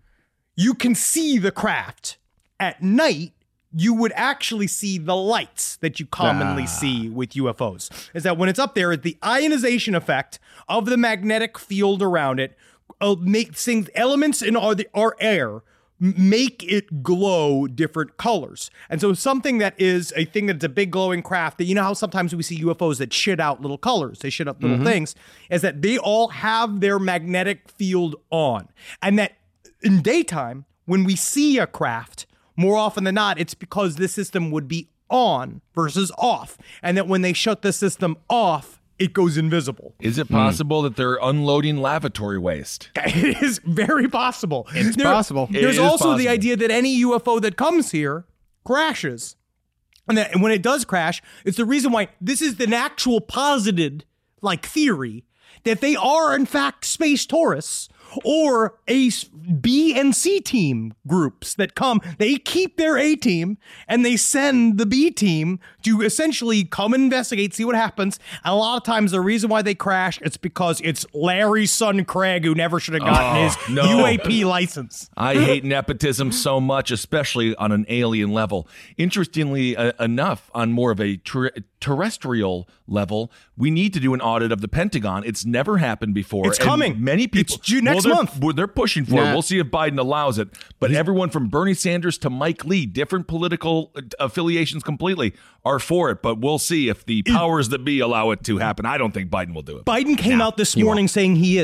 you can see the craft. At night, you would actually see the lights that you commonly Ah. see with U F Os. Is that when it's up there, the ionization effect of the magnetic field around it uh, makes things, elements in our, the, our air make it glow different colors. And so something that is a thing that's a big glowing craft, that you know how sometimes we see U F Os that shit out little colors, they shit out little mm-hmm. things, is that they all have their magnetic field on. And that in daytime, when we see a craft, more often than not, it's because this system would be on versus off. And that when they shut the system off, it goes invisible. Is it possible mm. that they're unloading lavatory waste? It is very possible. It's there, possible. There's it also possible. the idea that any U F O that comes here crashes. And that and when it does crash, it's the reason why this is an actual posited like theory that they are in fact space tourists or a B and C team groups that come. They keep their A team and they send the B team to essentially come investigate, see what happens. And a lot of times the reason why they crash, it's because it's Larry's son Craig who never should have gotten oh, his no. U A P license. I hate nepotism so much, especially on an alien level. Interestingly uh, enough, on more of a ter- terrestrial level, we need to do an audit of the Pentagon. It's never happened before. It's and coming. Many people. It's due next well, they're, month. well, they're pushing for Nah. it. We'll see if Biden allows it. But everyone from Bernie Sanders to Mike Lee, different political affiliations completely, are for it. But we'll see if the powers that be allow it to happen. I don't think Biden will do it. Biden came Nah, out this he morning won't. saying he is.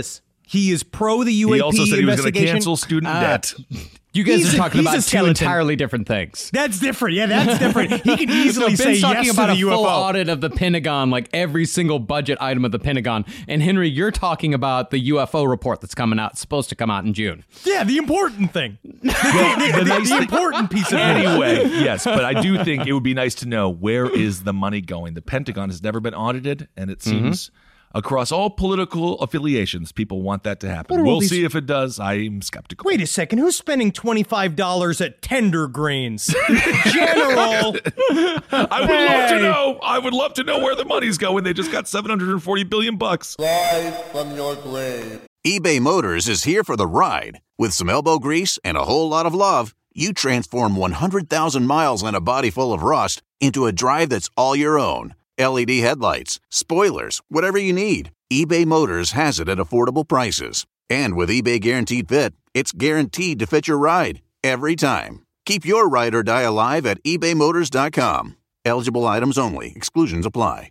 He is pro the U A P He also said he was going to investigation. cancel student Uh, debt. You guys He's are a- talking he's a about two skeleton. entirely different things. That's different. Yeah, that's different. He can easily So say Ben's talking yes about to the a U F O. full audit of the Pentagon, like every single budget item of the Pentagon. And Henry, you're talking about the U F O report that's coming out. It's supposed to come out in June. Yeah, the important thing. The, the, the the- nice the thing- important piece of it. Anyway, yes, but I do think it would be nice to know, where is the money going? The Pentagon has never been audited, and it seems across all political affiliations, people want that to happen. What are all We'll these- see if it does. I'm skeptical. Wait a second. Who's spending twenty-five dollars at Tender Grains? General. I would love to Hey. know. I would love to know where the money's going. They just got seven hundred forty billion bucks. Rise from your grave. eBay Motors is here for the ride. With some elbow grease and a whole lot of love, you transform one hundred thousand miles and a body full of rust into a drive that's all your own. L E D headlights, spoilers, whatever you need, eBay Motors has it at affordable prices. And with eBay Guaranteed Fit, it's guaranteed to fit your ride every time. Keep your ride or die alive at ebay motors dot com. Eligible items only. Exclusions apply.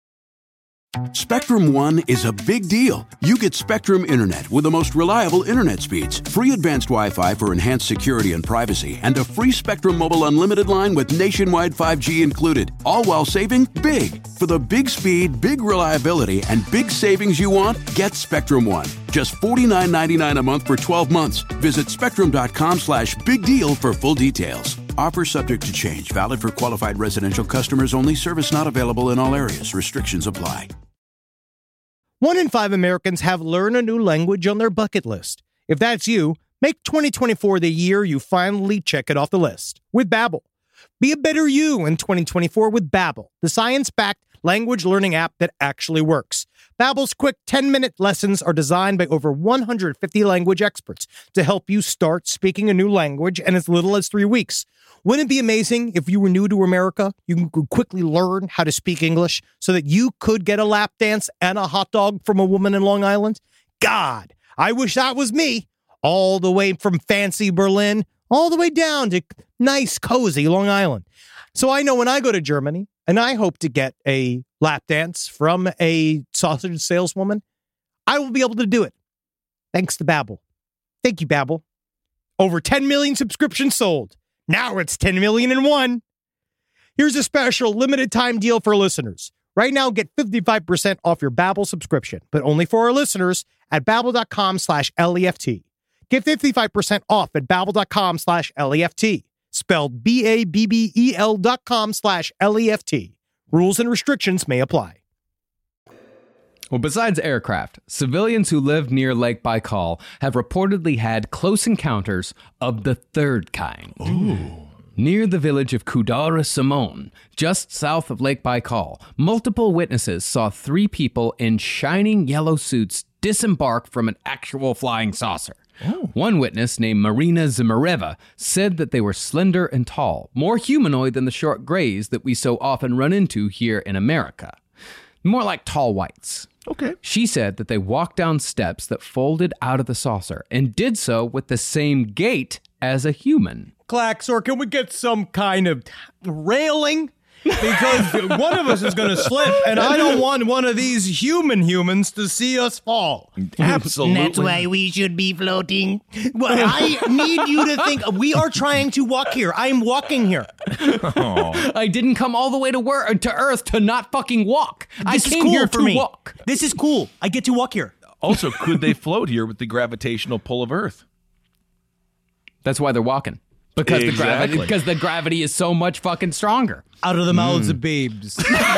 Spectrum One is a big deal. You get Spectrum Internet with the most reliable internet speeds, free advanced Wi-Fi for enhanced security and privacy, and a free Spectrum Mobile Unlimited line with nationwide five G included, all while saving big. For the big speed, big reliability, and big savings you want, get Spectrum One. Just forty-nine ninety-nine a month for twelve months. Visit spectrum.com slash big deal for full details. Offer subject to change. Valid for qualified residential customers only. Service not available in all areas. Restrictions apply. One in five Americans have learn a new language on their bucket list. If that's you, make twenty twenty-four the year you finally check it off the list with Babbel. Be a better you in twenty twenty-four with Babbel, the science-backed language learning app that actually works. Babbel's quick ten-minute lessons are designed by over one hundred fifty language experts to help you start speaking a new language in as little as three weeks. Wouldn't it be amazing if you were new to America, you could quickly learn how to speak English so that you could get a lap dance and a hot dog from a woman in Long Island? God, I wish that was me. All the way from fancy Berlin, all the way down to nice, cozy Long Island. So I know when I go to Germany and I hope to get a lap dance from a sausage saleswoman, I will be able to do it. Thanks to Babbel. Thank you, Babbel. Over ten million subscriptions sold. Now it's ten million and one. Here's a special limited time deal for listeners. Right now, get fifty-five percent off your Babbel subscription, but only for our listeners at babbel.com slash LEFT. Get fifty-five percent off at babbel.com slash LEFT. Spelled B-A-B-B-E-L dot com slash L-E-F-T. Rules and restrictions may apply. Well, besides aircraft, civilians who live near Lake Baikal have reportedly had close encounters of the third kind. Ooh. Near the village of Kudara Simon, just south of Lake Baikal, multiple witnesses saw three people in shining yellow suits disembark from an actual flying saucer. Oh. One witness, named Marina Zimareva, said that they were slender and tall, more humanoid than the short grays that we so often run into here in America. More like tall whites. Okay. She said that they walked down steps that folded out of the saucer and did so with the same gait as a human. Klaxor, can we get some kind of railing? Because one of us is going to slip, and I don't want one of these human humans to see us fall. Absolutely. That's why we should be floating. Well, I need you to think, we are trying to walk here. I'm walking here. Oh. I didn't come all the way to work to Earth to not fucking walk. This I is came cool here for to me. walk. This is cool. I get to walk here. Also, could they float here with the gravitational pull of Earth? That's why they're walking. Because the gravity Exactly. because the gravity is so much fucking stronger. Out of the mouths of babes.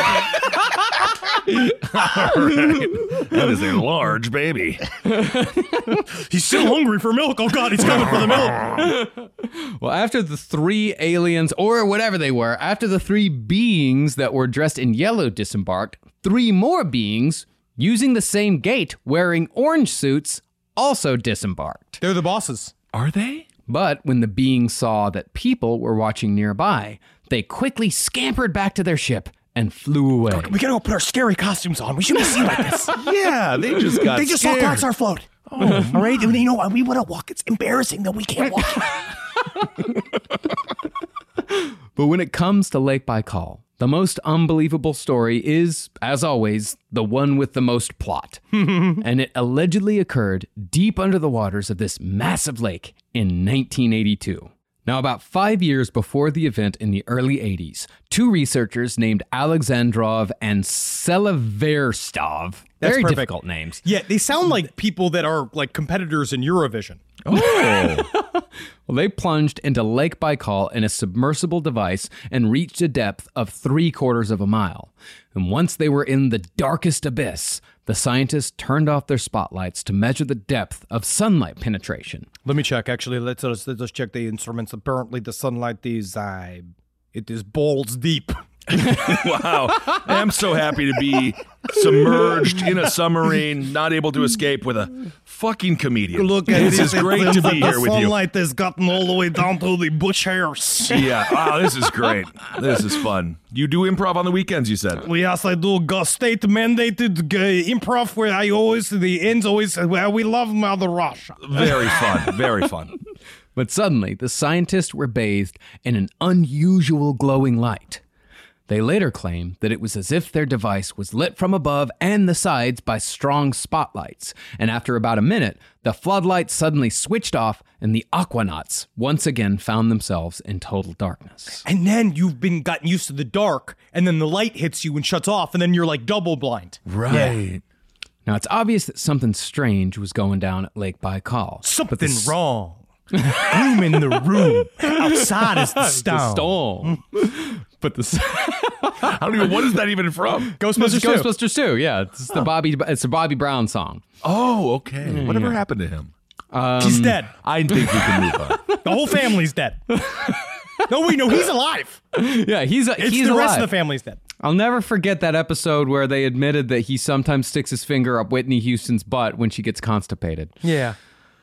That is a large baby. He's still hungry for milk. Oh, God, he's coming for the milk. Well, after the three aliens, or whatever they were, after the three beings that were dressed in yellow disembarked, three more beings, using the same gait, wearing orange suits, also disembarked. They're the bosses. Are they? But when the beings saw that people were watching nearby, they quickly scampered back to their ship and flew away. We gotta go put our scary costumes on. We shouldn't be seen like this. Yeah, they just got They just scared. saw Klaxar float. Oh, all right? And you know what? We want to walk. It's embarrassing that we can't walk. But when it comes to Lake Baikal, The most unbelievable story is, as always, the one with the most plot. And it allegedly occurred deep under the waters of this massive lake in nineteen eighty-two. Now, about five years before the event in the early eighties, two researchers named Alexandrov and Seliverstov, very perfect. difficult names. Yeah, they sound like people that are like competitors in Eurovision. Oh. Well, they plunged into Lake Baikal in a submersible device and reached a depth of three quarters of a mile. And once they were in the darkest abyss, the scientists turned off their spotlights to measure the depth of sunlight penetration. Let me check. Actually, let's let's, let's check the instruments. Apparently, the sunlight is uh, it is balls deep. Wow. I'm so happy to be submerged in a submarine, not able to escape with a fucking comedian. Look at this. This is great to be here with you. The sunlight has gotten all the way down to the bush hairs. Yeah. Wow, this is great. This is fun. You do improv on the weekends, you said? Well, yes, I do. Go state mandated uh, improv where I always, the ends always, well, we love Mother Russia. Very fun. Very fun. But suddenly, the scientists were bathed in an unusual glowing light. They later claimed that it was as if their device was lit from above and the sides by strong spotlights. And after about a minute, the floodlights suddenly switched off and the aquanauts once again found themselves in total darkness. And then you've been gotten used to the dark, and then the light hits you and shuts off, and then you're like double blind. Right. Yeah. Now, it's obvious that something strange was going down at Lake Baikal. Something this- wrong. Gloom in the room. Outside is the storm. The storm. But the I don't even. What is that even from? Ghostbusters two. Ghostbusters two. Yeah, it's the Bobby. It's a Bobby Brown song. Oh, okay. Whatever happened to him? Um, He's dead. I think we can move on. The whole family's dead. No, wait, no, he's alive. Yeah, he's a, It's he's the alive. rest of the family's dead. I'll never forget that episode where they admitted that he sometimes sticks his finger up Whitney Houston's butt when she gets constipated. Yeah.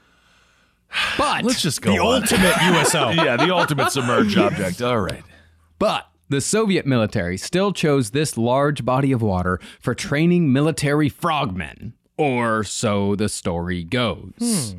But Let's just go The on. ultimate U S O. Yeah, the ultimate submerged object. All right. But the Soviet military still chose this large body of water for training military frogmen, or so the story goes. Hmm.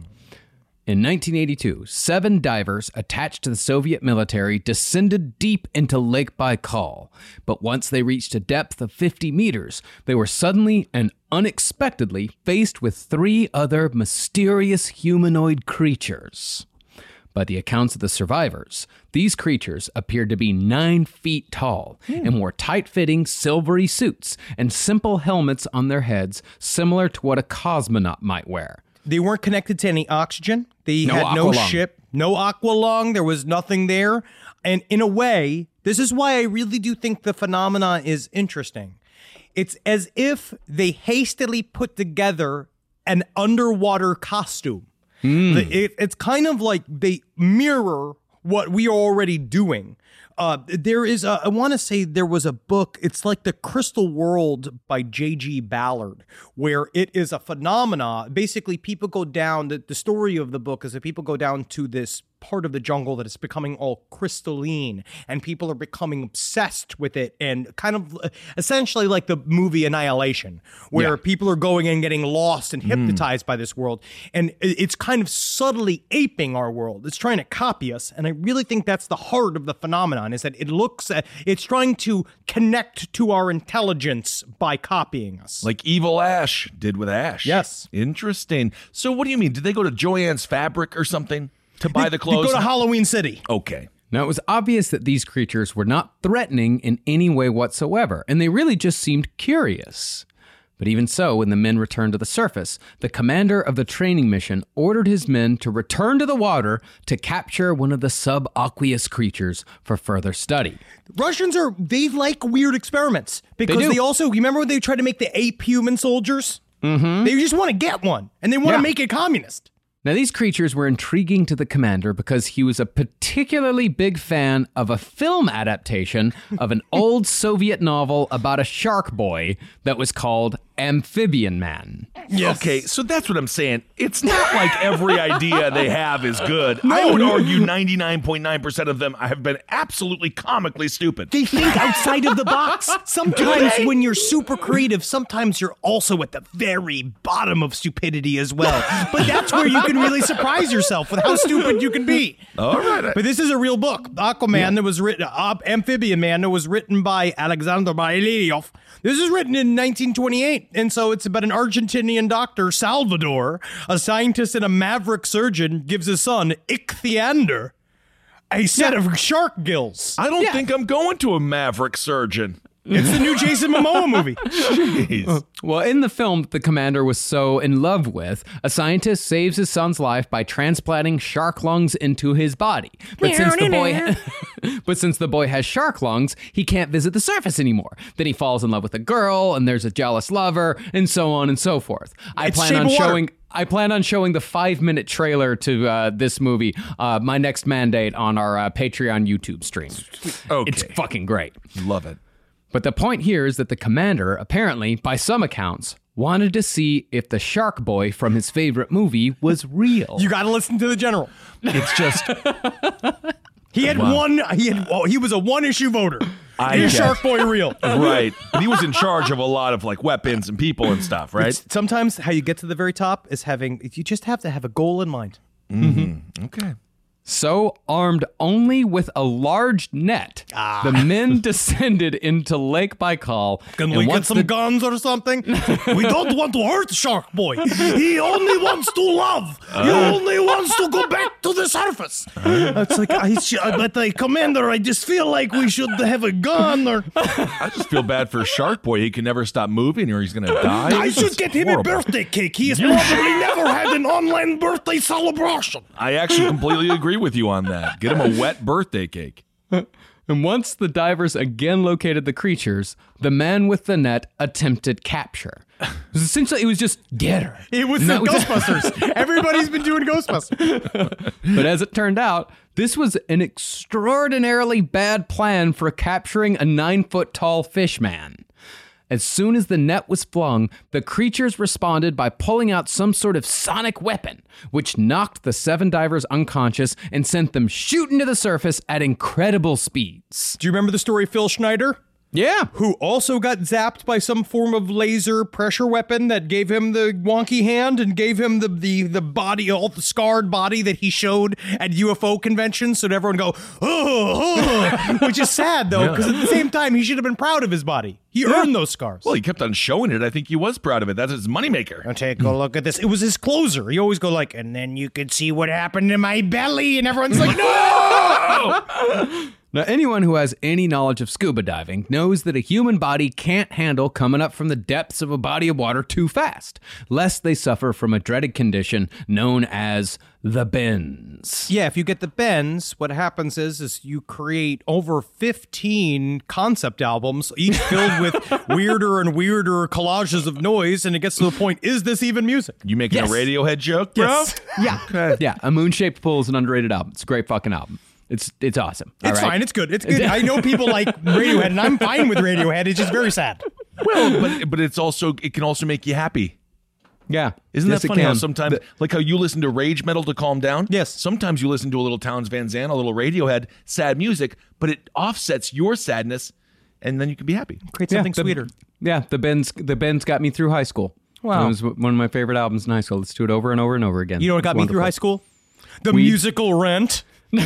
In nineteen eighty-two, seven divers attached to the Soviet military descended deep into Lake Baikal. But once they reached a depth of fifty meters, they were suddenly and unexpectedly faced with three other mysterious humanoid creatures. By the accounts of the survivors, these creatures appeared to be nine feet tall and wore tight-fitting silvery suits and simple helmets on their heads, similar to what a cosmonaut might wear. They weren't connected to any oxygen. They No had no aqualung. ship, no aqualung. There was nothing there. And in a way, this is why I really do think the phenomena is interesting. It's as if they hastily put together an underwater costume. The- it- it's kind of like they mirror what we are already doing. Uh, there is a, I want to say there was a book, it's like The Crystal World by J G Ballard, where it is a phenomena. Basically, people go down, the, the story of the book is that people go down to this part of the jungle that is becoming all crystalline, and people are becoming obsessed with it, and kind of uh, essentially like the movie Annihilation, where Yeah. people are going and getting lost and hypnotized by this world, and it- it's kind of subtly aping our world. It's trying to copy us, and I really think that's the heart of the phenomenon, is that it looks at, it's trying to connect to our intelligence by copying us. Like Evil Ash did with Ash. Yes. Interesting. So what do you mean? Did they go to Joann's Fabric or something to buy the They clothes? go to Halloween City. Okay. Now, it was obvious that these creatures were not threatening in any way whatsoever, and they really just seemed curious. But even so, when the men returned to the surface, the commander of the training mission ordered his men to return to the water to capture one of the subaqueous creatures for further study. Russians are, they like weird experiments because do. they, also, you remember when they tried to make the ape human soldiers? Mm-hmm. They just want to get one and they want to Yeah. make it communist. Now, these creatures were intriguing to the commander because he was a particularly big fan of a film adaptation of an old Soviet novel about a shark boy that was called Amphibian Man. Yes. Okay, so that's what I'm saying. It's not like every idea they have is good. I would argue ninety-nine point nine percent of them have been absolutely comically stupid. They think outside of the box. Sometimes when you're super creative, sometimes you're also at the very bottom of stupidity as well. But that's where you can really surprise yourself with how stupid you can be. All right. But this is a real book. Aquaman yeah. that was written, uh, Amphibian Man that was written by Alexander Maleev. This is written in nineteen twenty-eight. And so it's about an Argentinian doctor, Salvador, a scientist and a maverick surgeon, gives his son, Ichthyandr, a set yeah. of shark gills. I don't yeah. think I'm going to a maverick surgeon. It's the new Jason Momoa movie. Jeez. Well, in the film that the commander was so in love with, a scientist saves his son's life by transplanting shark lungs into his body. But since the boy, but since the boy has shark lungs, he can't visit the surface anymore. Then he falls in love with a girl, and there's a jealous lover, and so on and so forth. I it's plan on showing. I plan on showing the five-minute trailer to uh, this movie, uh, my next mandate, on our uh, Patreon YouTube stream. Okay. It's fucking great. Love it. But the point here is that the commander, apparently, by some accounts, wanted to see if the shark boy from his favorite movie was real. You got to listen to the general. It's just... he had wow. one... He had. Oh, he was a one-issue voter. I Is Shark Boy real? Right. But he was in charge of a lot of like weapons and people and stuff, right? It's, sometimes how you get to the very top is having... You just have to have a goal in mind. Mm-hmm. Okay. So, armed only with a large net, ah. the men descended into Lake Baikal. Can we get some the... guns or something? We don't want to hurt Shark Boy. He only wants to love. Uh. He only wants to go back to the surface. Uh. It's like, I, but the commander, I just feel like we should have a gun. Or I just feel bad for Shark Boy. He can never stop moving or he's going to die. I this should get him horrible. a birthday cake. He has probably never had an online birthday celebration. I actually completely agree with you on that. Get him a wet birthday cake. And once the divers again located the creatures, the man with the net attempted capture. It was essentially, it was just get her. It was the Ghostbusters. Everybody's been doing Ghostbusters. But as it turned out, this was an extraordinarily bad plan for capturing a nine-foot-tall fish man. As soon as the net was flung, the creatures responded by pulling out some sort of sonic weapon, which knocked the seven divers unconscious and sent them shooting to the surface at incredible speeds. Do you remember the story of Phil Schneider? Yeah. Who also got zapped by some form of laser pressure weapon that gave him the wonky hand and gave him the the, the body, all the scarred body that he showed at U F O conventions so that everyone go, oh, oh. Which is sad, though, because yeah. at the same time, he should have been proud of his body. He yeah. earned those scars. Well, he kept on showing it. I think he was proud of it. That's his moneymaker. I'll take a look at this. It was his closer. He always go like, and then you could see what happened to my belly. And everyone's like, no! Now, anyone who has any knowledge of scuba diving knows that a human body can't handle coming up from the depths of a body of water too fast, lest they suffer from a dreaded condition known as the bends. Yeah, if you get the bends, what happens is, is you create over fifteen concept albums, each filled with weirder and weirder collages of noise, and it gets to the point, is this even music? You making yes. a Radiohead joke, bro? Yes. Yeah. Okay. Yeah, A Moon-Shaped Pool is an underrated album. It's a great fucking album. It's it's awesome. It's right? fine. It's good. It's good. I know people like Radiohead, and I'm fine with Radiohead. It's just very sad. Well, but but it's also it can also make you happy. Yeah. Isn't yes, that funny how sometimes, the, like how you listen to rage metal to calm down? Yes. Sometimes you listen to a little Townes Van Zandt, a little Radiohead, sad music, but it offsets your sadness, and then you can be happy. Create something yeah, the, sweeter. Yeah, the Bends, the Bends got me through high school. Wow. It was one of my favorite albums in high school. Let's do it over and over and over again. You know what got me through high school? The Weed. musical Rent.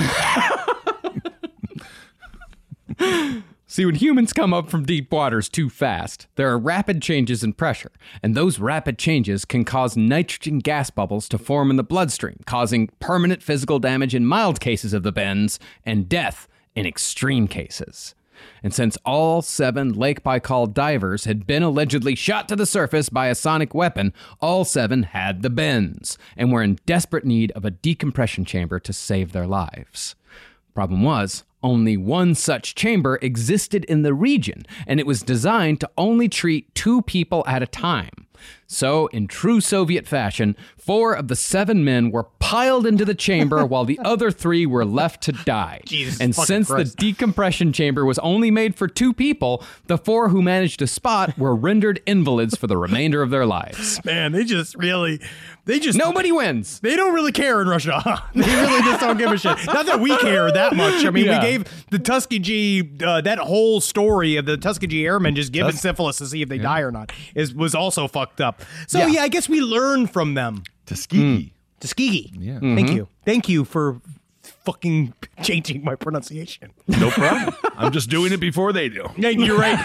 See, when humans come up from deep waters too fast, there are rapid changes in pressure, and those rapid changes can cause nitrogen gas bubbles to form in the bloodstream, causing permanent physical damage in mild cases of the bends and death in extreme cases. And since all seven Lake Baikal divers had been allegedly shot to the surface by a sonic weapon, all seven had the bends and were in desperate need of a decompression chamber to save their lives. Problem was, only one such chamber existed in the region, and it was designed to only treat two people at a time. So, in true Soviet fashion, four of the seven men were piled into the chamber while the other three were left to die. Jesus and fucking since Christ. the decompression chamber was only made for two people, the four who managed to spot were rendered invalids for the remainder of their lives. Man, they just really, they just Nobody wins. They don't really care in Russia. They really just don't give a shit. Not that we care that much. I mean, Yeah. we gave the Tuskegee, uh, that whole story of the Tuskegee Airmen just giving syphilis to see if they die or not is was also fucked up. So, yeah, Yeah. I guess we learn from them. Tuskegee. Tuskegee. Yeah. Thank you. Thank you for fucking changing my pronunciation. No problem. I'm just doing it before they do. Yeah, you're right.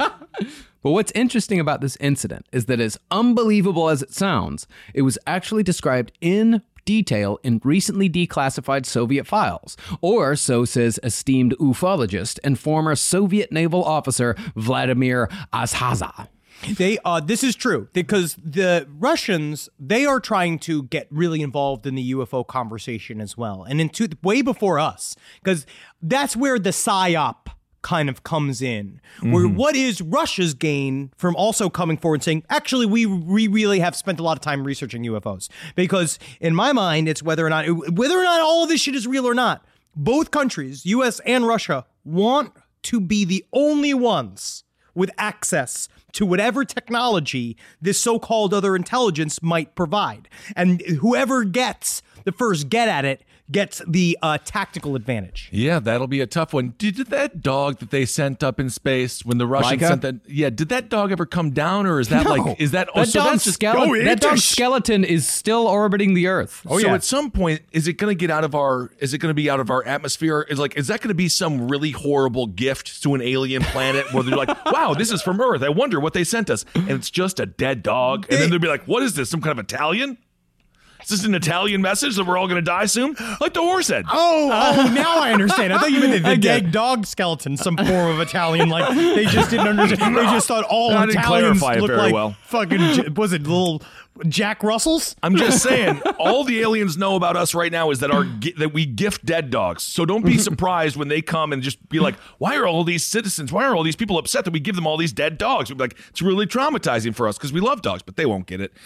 But what's interesting about this incident is that, as unbelievable as it sounds, it was actually described in detail in recently declassified Soviet files, or so says esteemed ufologist and former Soviet naval officer Vladimir Azhaza. They uh this is true because the Russians, they are trying to get really involved in the U F O conversation as well. And into way before us, because that's where the psyop kind of comes in. Where what is Russia's gain from also coming forward and saying, actually, we we really have spent a lot of time researching U F Os. Because in my mind, it's whether or not whether or not all of this shit is real or not. Both countries, U S and Russia, want to be the only ones with access to whatever technology this so-called other intelligence might provide. And whoever gets the first get at it gets the uh, tactical advantage. Yeah, that'll be a tough one. Did, did that dog that they sent up in space when the Russians Laika? sent that? Yeah, did that dog ever come down, or is that No. like is that? Oh, That, so dog's that's just skele- Oh, it that dog's just- skeleton is still orbiting the Earth. Oh, so at some point, is it going to get out of our? Is it going to be out of our atmosphere? Is like, is that going to be some really horrible gift to an alien planet where they're like, "Wow, this is from Earth. I wonder what they sent us," and it's just a dead dog, and then they'll be like, "What is this? Some kind of Italian? Is this an Italian message that we're all going to die soon?" Like the horse head. Oh, oh, now I understand. I thought you meant the, the dead dog skeleton, some form of Italian. Like they just didn't understand. They just thought all I didn't Italians clarify it look very like well. fucking. J- Was it little Jack Russells? I'm just saying, all the aliens know about us right now is that our gi- that we gift dead dogs. So don't be surprised when they come and just be like, "Why are all these citizens? Why are all these people upset that we give them all these dead dogs?" We'll be like, "It's really traumatizing for us because we love dogs," but they won't get it.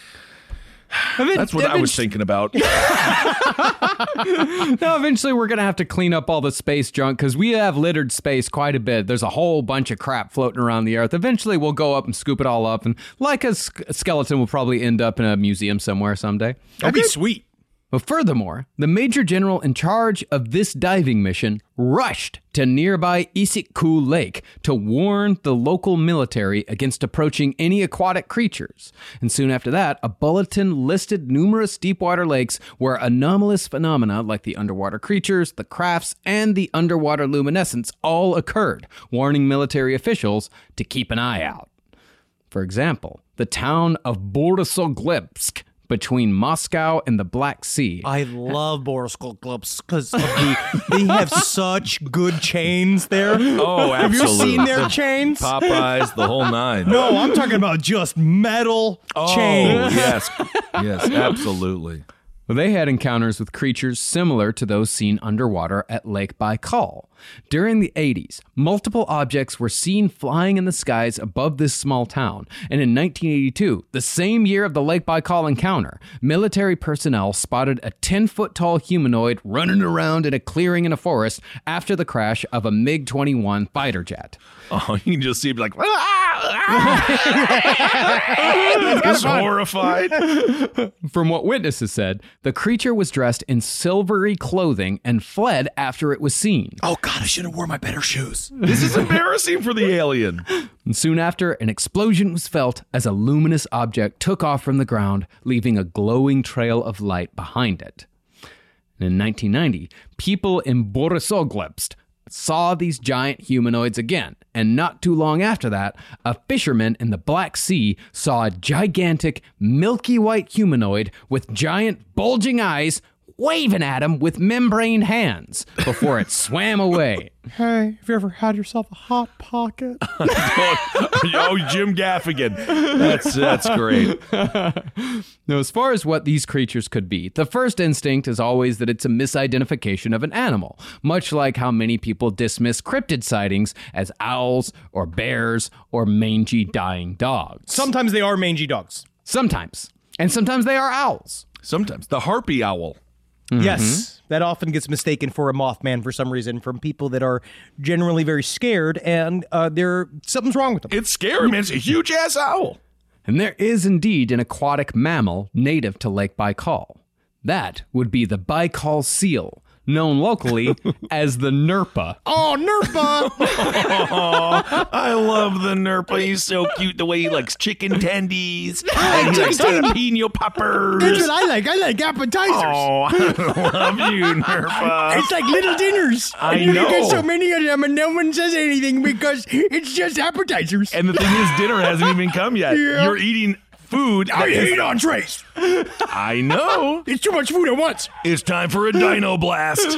That's what I was thinking about. No, eventually we're going to have to clean up all the space junk because we have littered space quite a bit. There's a whole bunch of crap floating around the Earth. Eventually we'll go up and scoop it all up, and like a sk- skeleton will probably end up in a museum somewhere someday. That'd be sweet. But furthermore, the major general in charge of this diving mission rushed to nearby Issyk-Kul Lake to warn the local military against approaching any aquatic creatures. And soon after that, a bulletin listed numerous deepwater lakes where anomalous phenomena like the underwater creatures, the crafts, and the underwater luminescence all occurred, warning military officials to keep an eye out. For example, the town of Borisoglepsk, between Moscow and the Black Sea. I love Boriscal Clubs because the, they have such good chains there. Oh, Have you absolutely. seen their chains? Popeyes, the whole nine. No, I'm talking about just metal Oh, chains. yes. Yes, absolutely. Well, they had encounters with creatures similar to those seen underwater at Lake Baikal. During the eighties, multiple objects were seen flying in the skies above this small town. And in nineteen eighty-two, the same year of the Lake Baikal encounter, military personnel spotted a ten-foot tall humanoid running around in a clearing in a forest after the crash of a MiG twenty-one fighter jet. Oh, you can just see it be like, just horrified. From what witnesses said, the creature was dressed in silvery clothing and fled after it was seen. Oh, God, I should have worn my better shoes. This is embarrassing for the alien. And soon after, an explosion was felt as a luminous object took off from the ground, leaving a glowing trail of light behind it. And in nineteen ninety, people in Borisoglepsk saw these giant humanoids again, and not too long after that, a fisherman in the Black Sea saw a gigantic, milky white humanoid with giant, bulging eyes waving at him with membrane hands before it swam away. Hey, have you ever had yourself a Hot Pocket? Oh, Jim Gaffigan. That's, that's great. Now, as far as what these creatures could be, the first instinct is always that it's a misidentification of an animal, much like how many people dismiss cryptid sightings as owls or bears or mangy dying dogs. Sometimes they are mangy dogs. Sometimes. And sometimes they are owls. Sometimes. The harpy owl. Mm-hmm. Yes, that often gets mistaken for a Mothman for some reason from people that are generally very scared, and uh, they're something's wrong with them. It's scary, man. It's a huge-ass owl. And there is indeed an aquatic mammal native to Lake Baikal. That would be the Baikal seal, known locally as the Nerpa. Oh, Nerpa! Oh, I love the Nerpa. He's so cute. The way he likes chicken tendies. And he likes jalapeno poppers. That's what I like. I like appetizers. Oh, I love you, Nerpa. It's like little dinners. I you know. get so many of them and no one says anything because it's just appetizers. And the thing is, dinner hasn't even come yet. Yeah. You're eating food. I hate entrees. I know. It's too much food at once. It's time for a dino blast.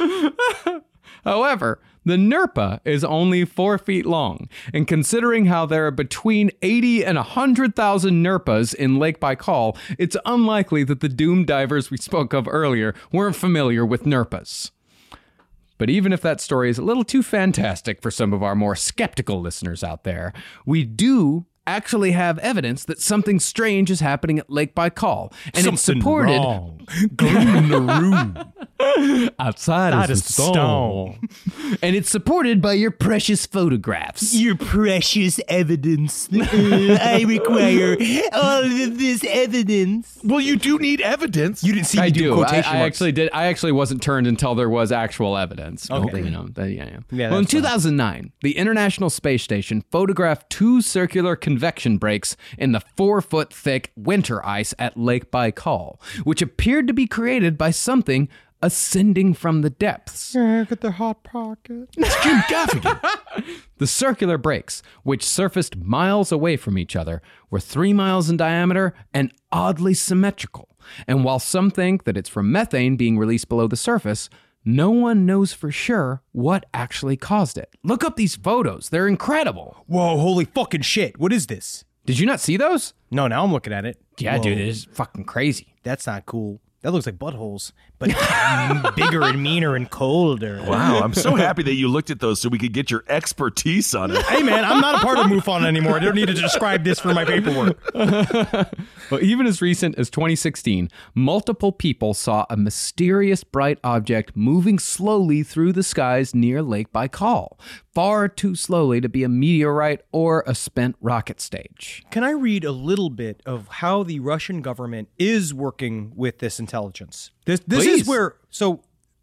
However, the Nerpa is only four feet long, and considering how there are between eighty and one hundred thousand Nerpas in Lake Baikal, it's unlikely that the doomed divers we spoke of earlier weren't familiar with Nerpas. But even if that story is a little too fantastic for some of our more skeptical listeners out there, we do actually have evidence that something strange is happening at Lake Baikal, and something it's supported wrong. Gloom in the room. outside That is is the the stone. And it's supported by your precious photographs. Your precious evidence. I require all of this evidence. Well, you do need evidence. You didn't see I me do, do. I, quotation I marks. actually did. I actually wasn't turned until there was actual evidence. Okay. But, you know, that, yeah, yeah. Yeah, well, in that's fine. two thousand nine, the International Space Station photographed two circular convection breaks in the four-foot thick winter ice at Lake Baikal, which appeared to be created by something ascending from the depths. Get the hot pocket. It's Jim Gaffigan. The circular breaks, which surfaced miles away from each other, were three miles in diameter and oddly symmetrical. And while some think that it's from methane being released below the surface, no one knows for sure what actually caused it. Look up these photos. They're incredible. Whoa, holy fucking shit. What is this? Did you not see those? No, now I'm looking at it. Yeah, Whoa, dude, it is fucking crazy. That's not cool. That looks like buttholes, but bigger and meaner and colder. Wow, I'm so happy that you looked at those so we could get your expertise on it. Hey, man, I'm not a part of MUFON anymore. I don't need to describe this for my paperwork. Well, even as recent as twenty sixteen, multiple people saw a mysterious bright object moving slowly through the skies near Lake Baikal, far too slowly to be a meteorite or a spent rocket stage. Can I read a little bit of how the Russian government is working with this intelligence? This this Please. is where, so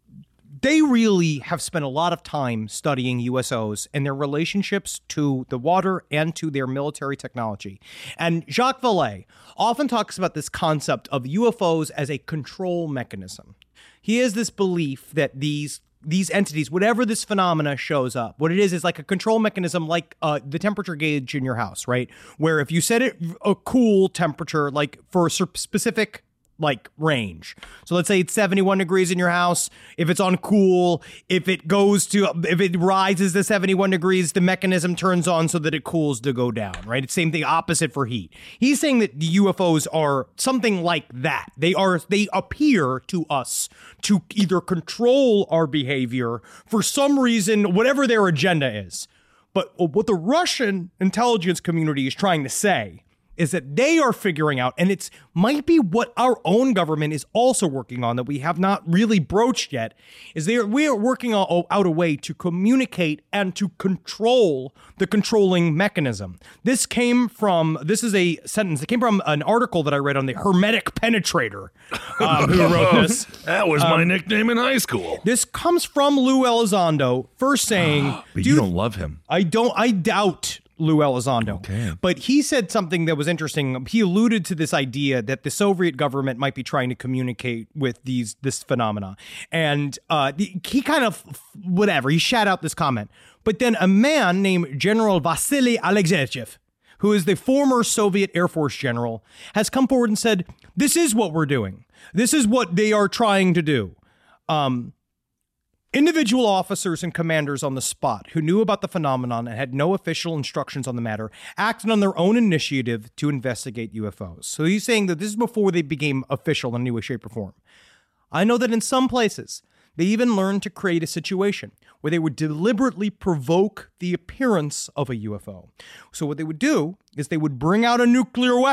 they really have spent a lot of time studying U S Os and their relationships to the water and to their military technology. And Jacques Vallée often talks about this concept of U F Os as a control mechanism. He has this belief that these these entities, whatever this phenomena shows up, what it is is like a control mechanism, like uh, the temperature gauge in your house, right? Where if you set it a cool temperature, like for a specific like range. So let's say it's seventy-one degrees in your house. If it's on cool, if it goes to, if it rises to seventy-one degrees, the mechanism turns on so that it cools to go down, right? It's same thing, opposite for heat. He's saying that the U F Os are something like that. They are, they appear to us to either control our behavior for some reason, whatever their agenda is. But what the Russian intelligence community is trying to say is that they are figuring out, and it's might be what our own government is also working on that we have not really broached yet, is they are, we are working out a way to communicate and to control the controlling mechanism. This came from, this is a sentence, it came from an article that I read on the Hermetic Penetrator, uh, who wrote this. That was my nickname in high school. This comes from Lou Elizondo, first saying, But dude, you don't love him. I don't, I doubt Lou Elizondo. Okay. But he said something that was interesting. He alluded to this idea that the Soviet government might be trying to communicate with these this phenomena. And uh, he kind of, whatever, he shat out this comment. But then a man named General Vasily Alexeyev, who is the former Soviet Air Force general, has come forward and said, this is what we're doing. This is what they are trying to do. Um, Individual officers and commanders on the spot who knew about the phenomenon and had no official instructions on the matter acted on their own initiative to investigate U F Os. So he's saying that this is before they became official in any way, shape, or form. I know that in some places, they even learned to create a situation where they would deliberately provoke the appearance of a U F O. So what they would do is they would bring out a nuclear weapon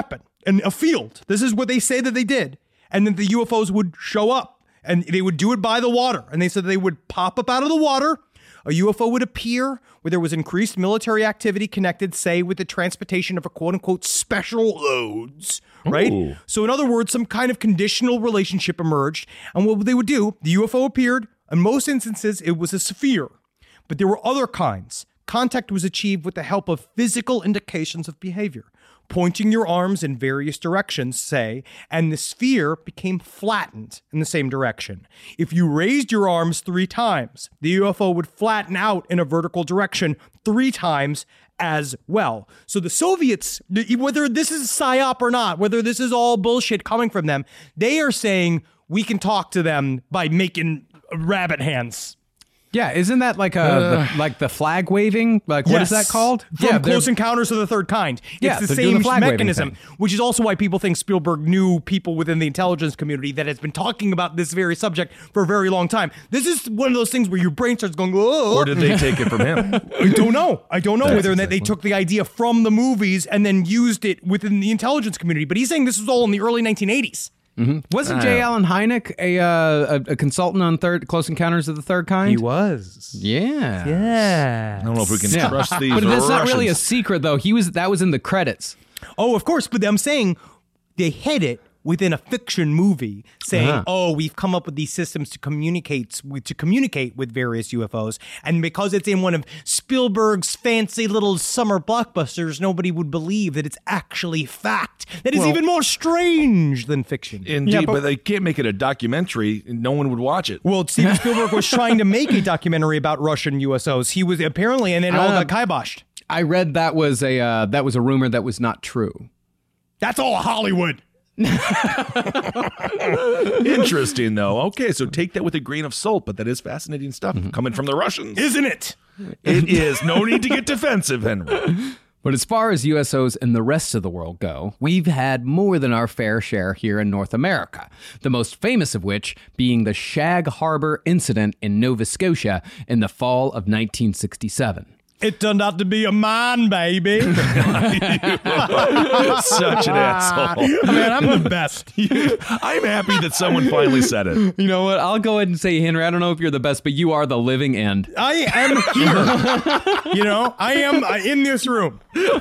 in a field. This is what they say that they did. And then the U F Os would show up and they would do it by the water. And they said they would pop up out of the water. A U F O would appear where there was increased military activity connected, say, with the transportation of a quote-unquote special loads, right? Ooh. So in other words, some kind of conditional relationship emerged. And what they would do, the U F O appeared. In most instances, it was a sphere. But there were other kinds. Contact was achieved with the help of physical indications of behavior. Pointing your arms in various directions, say, and the sphere became flattened in the same direction. If you raised your arms three times, the U F O would flatten out in a vertical direction three times as well. So the Soviets, whether this is psyop or not, whether this is all bullshit coming from them, they are saying we can talk to them by making rabbit hands. Yeah, isn't that like a uh, the, like the flag waving? Like what yes. is that called? From yeah, Close Encounters of the Third Kind. It's yeah, the same the mechanism, which is also why people think Spielberg knew people within the intelligence community that has been talking about this very subject for a very long time. This is one of those things where your brain starts going, oh. Or did they take it from him? I don't know. I don't know That's whether exactly. they took the idea from the movies and then used it within the intelligence community. But he's saying this was all in the early nineteen eighties. Mm-hmm. Wasn't J. Allen Hynek a, uh, a a consultant on third Close Encounters of the Third Kind? He was. Yeah. Yeah. I don't know if we can yeah. trust these But that's Russians. Not really a secret, though. He was that was in the credits. Oh, of course. But I'm saying they hid it within a fiction movie, saying, uh-huh. "Oh, we've come up with these systems to communicate with, to communicate with various U F Os," and because it's in one of Spielberg's fancy little summer blockbusters, nobody would believe that it's actually fact. That is well, even more strange than fiction. Indeed, yeah, but, but they can't make it a documentary, and no one would watch it. Well, Steven Spielberg was trying to make a documentary about Russian U S Os. He was apparently, and then it all uh, got kiboshed. I read that was a uh, that was a rumor that was not true. That's all Hollywood. Interesting, though. Okay, so take that with a grain of salt, but that is fascinating stuff mm-hmm. coming from the Russians. Isn't it? It is. No need to get defensive, Henry. But as far as U S Os in the rest of the world go, we've had more than our fair share here in North America, the most famous of which being the Shag Harbor incident in Nova Scotia in the fall of nineteen sixty-seven. It turned out to be a mine, baby. Such an asshole. Man, I'm the best. I'm happy that someone finally said it. You know what? I'll go ahead and say, Henry, I don't know if you're the best, but you are the living end. I am here. You know, I am in this room.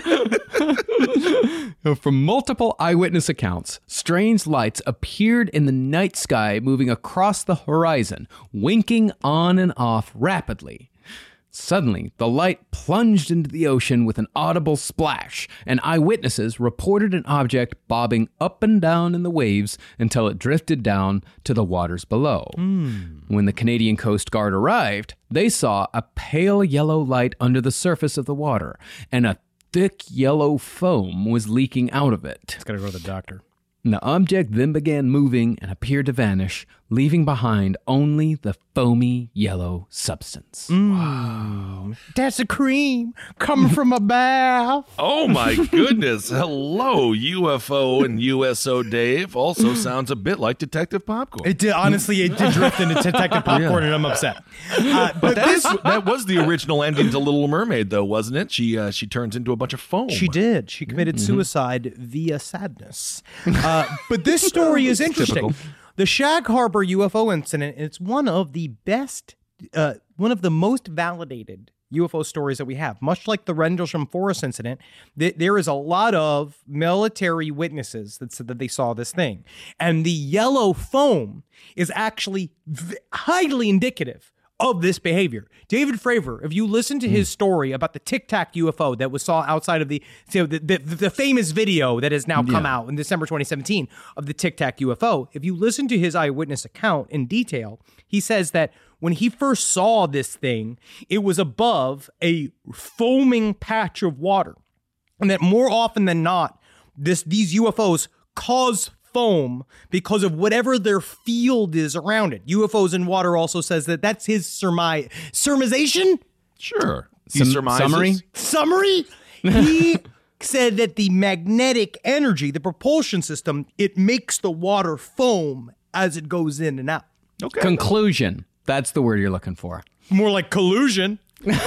From multiple eyewitness accounts, strange lights appeared in the night sky moving across the horizon, winking on and off rapidly. Suddenly, the light plunged into the ocean with an audible splash, and eyewitnesses reported an object bobbing up and down in the waves until it drifted down to the waters below. Mm. When the Canadian Coast Guard arrived, they saw a pale yellow light under the surface of the water, and a thick yellow foam was leaking out of it. It's gotta go to the doctor. And the object then began moving and appeared to vanish, leaving behind only the foamy yellow substance. Mm. Wow. That's a cream coming from a bath. Oh my goodness. Hello, U F O and U S O Dave. Also sounds a bit like Detective Popcorn. It did, honestly, it did drift into Detective Popcorn, yeah. and I'm upset. Uh, but that, this, that was the original ending to Little Mermaid, though, wasn't it? She uh, she turns into a bunch of foam. She did. She committed mm-hmm. suicide via sadness. Uh, but this story is interesting. Typical. The Shag Harbor U F O incident, it's one of the best, uh, one of the most validated U F O stories that we have. Much like the Rendlesham Forest incident, th- there is a lot of military witnesses that said that they saw this thing. And the yellow foam is actually v- highly indicative of this behavior. David Fravor, if you listen to his story about the Tic Tac U F O that was saw outside of the so the, the, the famous video that has now come yeah. out in December twenty seventeen of the Tic Tac U F O, if you listen to his eyewitness account in detail, he says that when he first saw this thing, it was above a foaming patch of water. And that more often than not, this these U F Os cause foam because of whatever their field is around it. U F Os in water also says that that's his surmise. Surmisation? Sure. Some, summary? Summary? He said that the magnetic energy, the propulsion system, it makes the water foam as it goes in and out. Okay. Conclusion. That's the word you're looking for. More like collusion.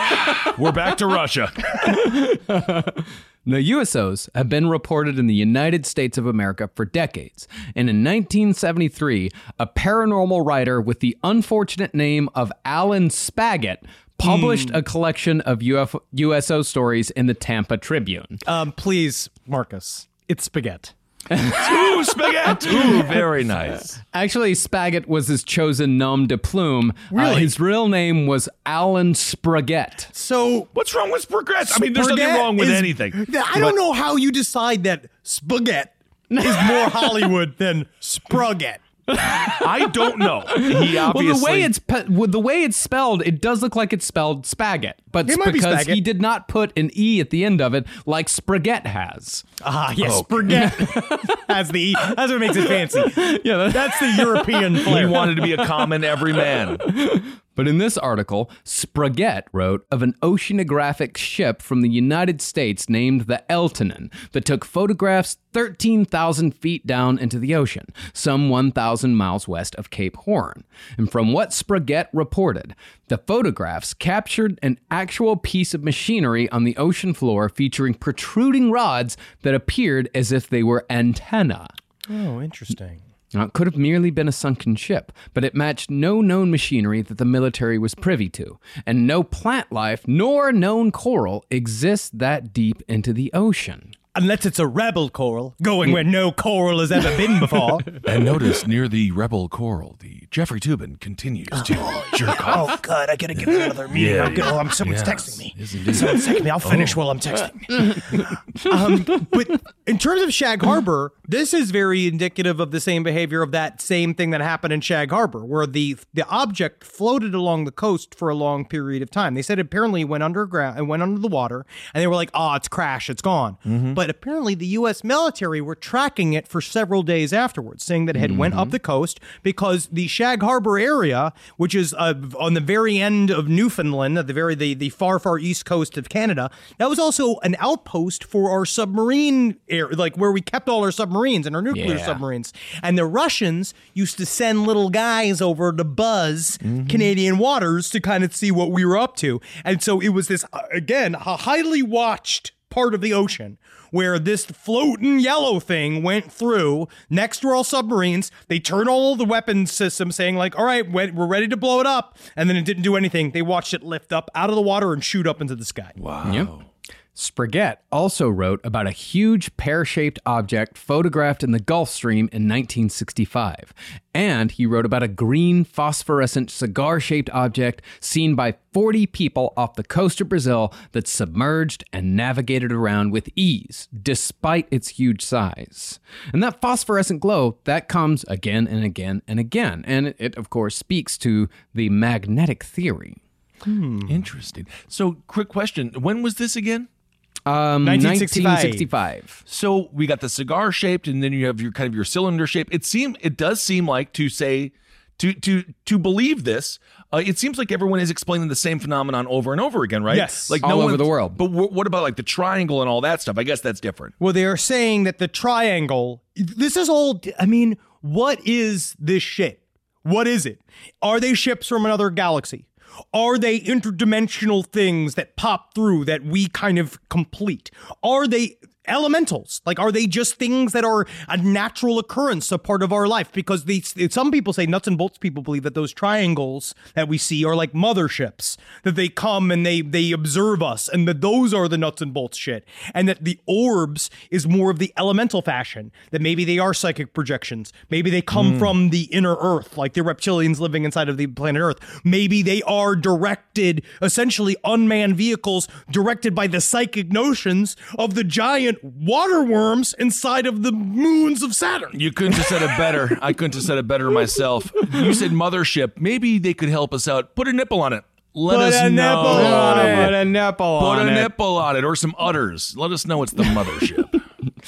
We're back to Russia. Now, U S Os have been reported in the United States of America for decades. And in nineteen seventy-three, a paranormal writer with the unfortunate name of Alan Spaggett published mm. a collection of U F- U S O stories in the Tampa Tribune. Um, please, Marcus, it's spaghetti. Ooh, spaghetti! Ooh, very nice. Actually, Spaggett was his chosen nom de plume. Really? Uh, his real name was Alan Spraguette. So, what's wrong with spaghetti? I mean, there's nothing wrong with is, anything. I don't know how you decide that spaghetti is more Hollywood than spruggett. I don't know. He obviously. Well, the way it's pe- well, the way it's spelled, it does look like it's spelled Spaggett, but it's because be he did not put an e at the end of it like Spraguette has. Ah, yes, oh. Spaghetti has the e. That's what makes it fancy. Yeah, that- that's the European flair. He wanted to be a common everyman. But in this article, Spraguette wrote of an oceanographic ship from the United States named the Eltonin that took photographs thirteen thousand feet down into the ocean, some one thousand miles west of Cape Horn. And from what Spraguette reported, the photographs captured an actual piece of machinery on the ocean floor featuring protruding rods that appeared as if they were antennae. Oh, interesting. Now, it could have merely been a sunken ship, but it matched no known machinery that the military was privy to, and no plant life nor known coral exists that deep into the ocean. Unless it's a rebel coral, going where no coral has ever been before. And notice near the rebel coral, the Jeffrey Toobin continues to oh, jerk off. Oh, good. I gotta get another meeting. Yeah, I'm good. Oh, I'm, someone's yes, texting me. Yes, someone's texting me. I'll finish oh. while I'm texting. um, but in terms of Shag Harbor, this is very indicative of the same behavior of that same thing that happened in Shag Harbor, where the the object floated along the coast for a long period of time. They said apparently it went underground and went under the water, and they were like, "Oh, it's crashed. It's gone." Mm-hmm. But apparently the U S military were tracking it for several days afterwards, saying that it had mm-hmm. went up the coast because the Shag Harbor area, which is uh, on the very end of Newfoundland, at the very the, the far, far east coast of Canada, that was also an outpost for our submarine area, like where we kept all our submarines and our nuclear yeah. submarines. And the Russians used to send little guys over to buzz mm-hmm. Canadian waters to kind of see what we were up to. And so it was this, again, a highly watched part of the ocean where this floating yellow thing went through next to all submarines. They turned all the weapons systems saying like, all right, we're ready to blow it up. And then it didn't do anything. They watched it lift up out of the water and shoot up into the sky. Wow. Yep. Spraguette also wrote about a huge pear-shaped object photographed in the Gulf Stream in nineteen sixty-five. And he wrote about a green phosphorescent cigar-shaped object seen by forty people off the coast of Brazil that submerged and navigated around with ease, despite its huge size. And that phosphorescent glow, that comes again and again and again. And it, of course, speaks to the magnetic theory. Hmm. Interesting. So, quick question. When was this again? Um, nineteen sixty-five. nineteen sixty-five. So we got the cigar shaped, and then you have your kind of your cylinder shape. It seem it does seem like to say to to to believe this. Uh, it seems like everyone is explaining the same phenomenon over and over again, right? Yes, like all no over one, the world. But w- what about like the triangle and all that stuff? I guess that's different. Well, they are saying that the triangle. This is all. I mean, what is this shit? What is it? Are they ships from another galaxy? Are they interdimensional things that pop through that we kind of complete? Are they elementals? Like, are they just things that are a natural occurrence, a part of our life? Because these, some people say, nuts and bolts people believe that those triangles that we see are like motherships, that they come and they they observe us, and that those are the nuts and bolts shit. And that the orbs is more of the elemental fashion, that maybe they are psychic projections. Maybe they come mm. from the inner Earth, like the reptilians living inside of the planet Earth. Maybe they are directed, essentially unmanned vehicles directed by the psychic notions of the giant water worms inside of the moons of Saturn. You couldn't have said it better. I couldn't have said it better myself. You said mothership. Maybe they could help us out. Put a nipple on it. Let Put us a know. nipple on it. Put a nipple Put on a it. nipple on it, or some udders. Let us know it's the mothership.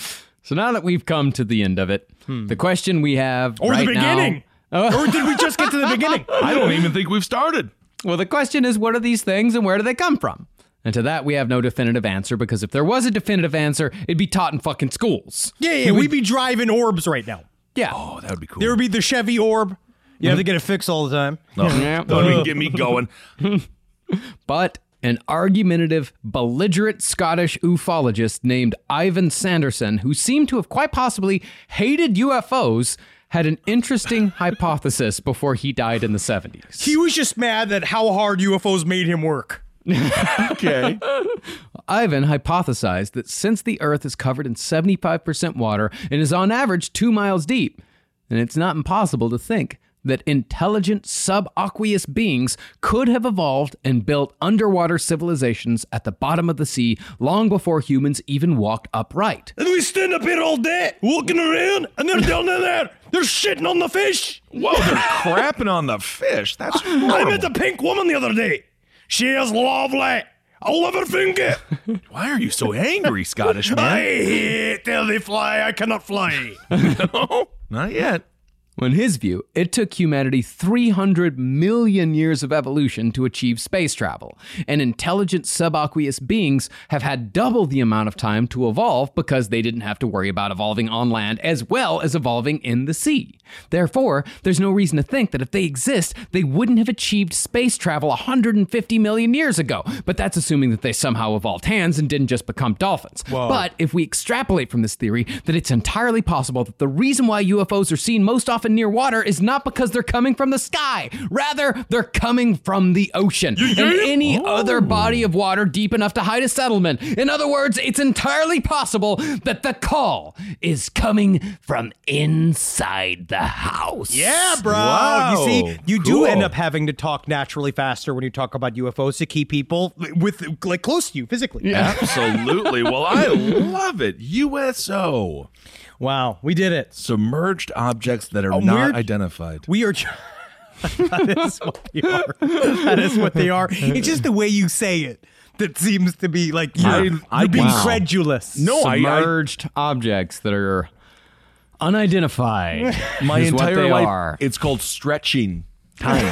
So now that we've come to the end of it, hmm. the question we have or right the beginning, now, or did we just get to the beginning? I don't even think we've started. Well, the question is, what are these things and where do they come from? And to that, we have no definitive answer, because if there was a definitive answer, it'd be taught in fucking schools. Yeah, yeah, we we'd be driving orbs right now. Yeah. Oh, that would be cool. There would be the Chevy orb. You have to get it fixed all the time. No, don't even get me going. But an argumentative, belligerent Scottish ufologist named Ivan Sanderson, who seemed to have quite possibly hated U F Os, had an interesting hypothesis before he died in the seventies. He was just mad that how hard U F Os made him work. Okay. Ivan hypothesized that since the Earth is covered in seventy-five percent water and is on average two miles deep, then it's not impossible to think that intelligent subaqueous beings could have evolved and built underwater civilizations at the bottom of the sea long before humans even walked upright. And we stand up here all day, walking around, and they're down there, they're shitting on the fish. Whoa, they're crapping on the fish. That's horrible. I met a pink woman the other day. She is lovely. I'll never forget. Why are you so angry, Scottish man? I hate till they fly. I cannot fly. No, not yet. In his view, it took humanity three hundred million years of evolution to achieve space travel, and intelligent subaqueous beings have had double the amount of time to evolve because they didn't have to worry about evolving on land as well as evolving in the sea. Therefore, there's no reason to think that if they exist, they wouldn't have achieved space travel one hundred fifty million years ago, but that's assuming that they somehow evolved hands and didn't just become dolphins. Whoa. But if we extrapolate from this theory that it's entirely possible that the reason why U F Os are seen most often near water is not because they're coming from the sky. Rather, they're coming from the ocean and any oh. other body of water deep enough to hide a settlement. In other words, it's entirely possible that the call is coming from inside the house. Yeah, bro. Wow. You see, you Cool. do end up having to talk naturally faster when you talk about U F Os to keep people with like close to you physically. Absolutely. Well, I love it. U S O. Wow, we did it. Submerged objects that are Oh, not weird- identified. We are. That is what they are. That is what they are. It's just the way you say it that seems to be like you're, I- you're I- being wow. credulous. No, I- I- Submerged objects that are unidentified. My is entire what they life, are. it's called stretching time.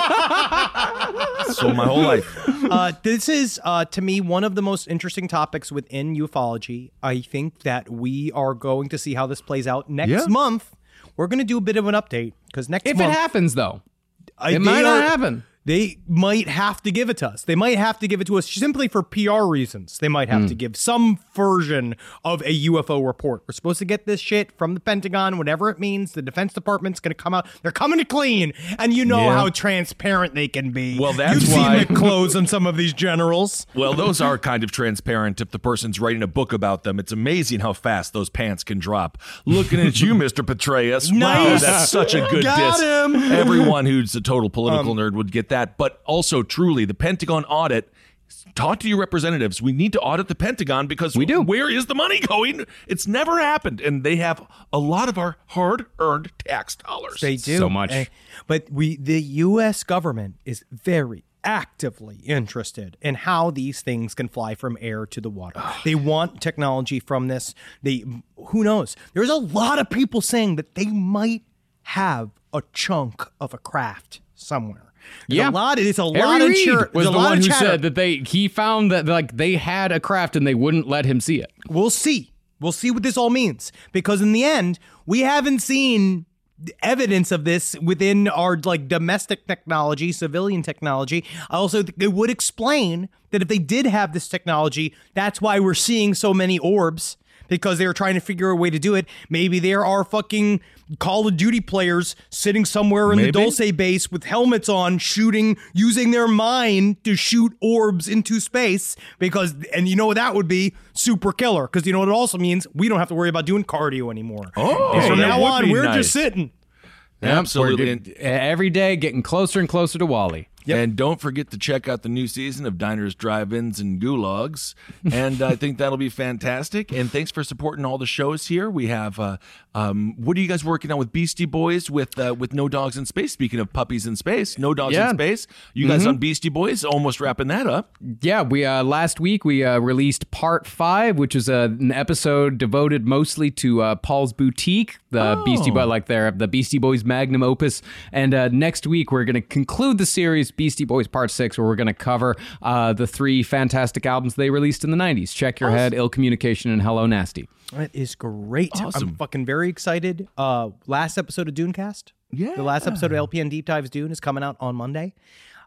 So my whole life. Uh, this is, uh, to me, one of the most interesting topics within ufology. I think that we are going to see how this plays out next Yeah. month. We're going to do a bit of an update because next If month it happens, though, I- it they might not are- happen. They might have to give it to us. They might have to give it to us simply for P R reasons. They might have to give some version of a U F O report. We're supposed to get this shit from the Pentagon, whatever it means. The Defense Department's going to come out. They're coming to clean. And you know Yeah. how transparent they can be. Well, that's You've why- seen the clothes on some of these generals. Well, those are kind of transparent if the person's writing a book about them. It's amazing how fast those pants can drop. Looking at you, Mister Petraeus. Wow, Nice. that's such a good Got diss. him. Everyone who's a total political nerd would get that. But also, truly, the Pentagon audit. Talk to your representatives. We need to audit the Pentagon because We do. Where is the money going? It's never happened, and they have a lot of our hard-earned tax dollars. They do. So much. Eh, But we, the U S government is very actively interested in how these things can fly from air to the water. They want technology from this. They, who knows? There's a lot of people saying that they might have a chunk of a craft somewhere. There's Yeah. a lot. It's a Harry lot of Reid chir- was there's a the lot one of who chatter. said that they he found that like they had a craft and they wouldn't let him see it. We'll see. We'll see what this all means because in the end, we haven't seen evidence of this within our like domestic technology, civilian technology. I also think it would explain that if they did have this technology, that's why we're seeing so many orbs because they were trying to figure a way to do it. Maybe there are fucking Call of Duty players sitting somewhere in Maybe. the Dulce base with helmets on, shooting, using their mind to shoot orbs into space because, and you know what that would be? Super killer. Because you know what it also means? We don't have to worry about doing cardio anymore. Oh, And from that now would on, be we're nice. just sitting. Absolutely. We're get- every day getting closer and closer to Wally. And don't forget to check out the new season of Diners, Drive-Ins, and Gulags. And I think that'll be fantastic. And thanks for supporting all the shows here. We have, uh, um, what are you guys working on with Beastie Boys with uh, with No Dogs in Space? Speaking of puppies in space, No Dogs Yeah. in Space. You guys on Beastie Boys, almost wrapping that up. Yeah, we uh, last week we uh, released part five, which is uh, an episode devoted mostly to uh, Paul's Boutique, the Oh. Beastie Boy, like their the Beastie Boys magnum opus. And uh, next week we're going to conclude the series Beastie Boys Part Six, where we're going to cover uh, the three fantastic albums they released in the nineties: Check Your Head, Ill Communication, and Hello Nasty. That is great. Awesome. I'm fucking very excited. Uh, last episode of Dunecast. Yeah. The last episode of L P N Deep Dives Dune is coming out on Monday.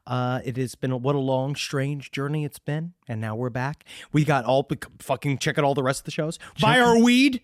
Uh, it has been a, what a long, strange journey it's been, and now we're back. We got all fucking check out all the rest of the shows. Check Buy our weed.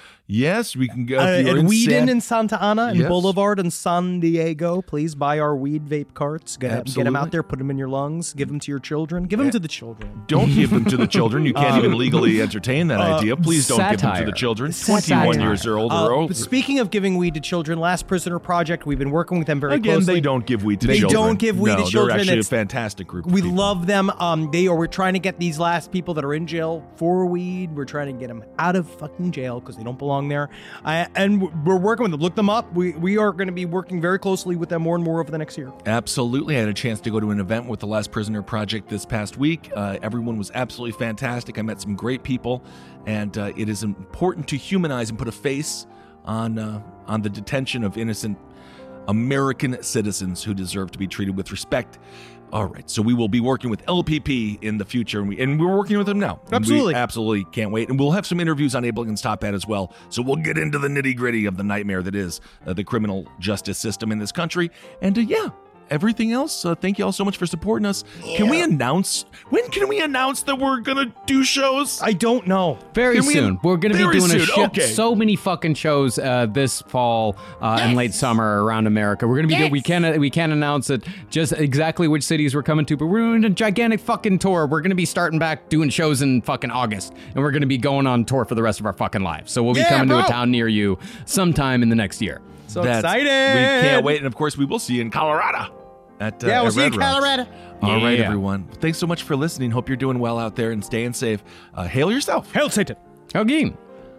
Yes, we can go. Uh, at Weedin San- in Santa Ana and yes. Boulevard in San Diego. Please buy our weed vape carts. Get, get them out there. Put them in your lungs. Give them to your children. Give them to the children. Don't give them to the children. You can't um, even legally entertain that uh, idea. Please don't satire. give them to the children. Satire. twenty-one years old or uh, older. Speaking of giving weed to children, Last Prisoner Project, we've been working with them very Again, closely. they don't give weed to they children. They don't give weed no, to children. They're actually it's, a fantastic group. We of people. love them. Um, they are. We're trying to get these last people that are in jail for weed. We're trying to get them out of fucking jail because they don't belong there. I, and we're working with them. Look them up. We we are going to be working very closely with them more and more over the next year. Absolutely. I had a chance to go to an event with the Last Prisoner Project this past week. Uh, everyone was absolutely fantastic. I met some great people, and uh, it is important to humanize and put a face on uh, on the detention of innocent American citizens who deserve to be treated with respect. All right, so we will be working with L P P in the future, and, we, and we're working with them now. Absolutely. We absolutely can't wait. And we'll have some interviews on Abe Lincoln's Top Hat as well, so we'll get into the nitty-gritty of the nightmare that is uh, the criminal justice system in this country. And uh, yeah, everything else, uh, thank you all so much for supporting us. Yeah. Can we announce, when can we announce that we're going to do shows? I don't know. Very can soon. We, we're going to be doing soon. a show, okay. so many fucking shows uh, this fall uh, yes. and late summer around America. We're going to be, yes. do, we can't, we can't announce it just exactly which cities we're coming to, but we're doing a gigantic fucking tour. We're going to be starting back doing shows in fucking August, and we're going to be going on tour for the rest of our fucking lives. So we'll be yeah, coming bro. to a town near you sometime in the next year. So That's, excited. We can't wait. And of course, we will see you in Colorado. At, uh, yeah, we'll at see you Red in Rocks. Colorado. All yeah. right, everyone. Thanks so much for listening. Hope you're doing well out there and staying safe. Uh, hail yourself. Hail Satan. Okay.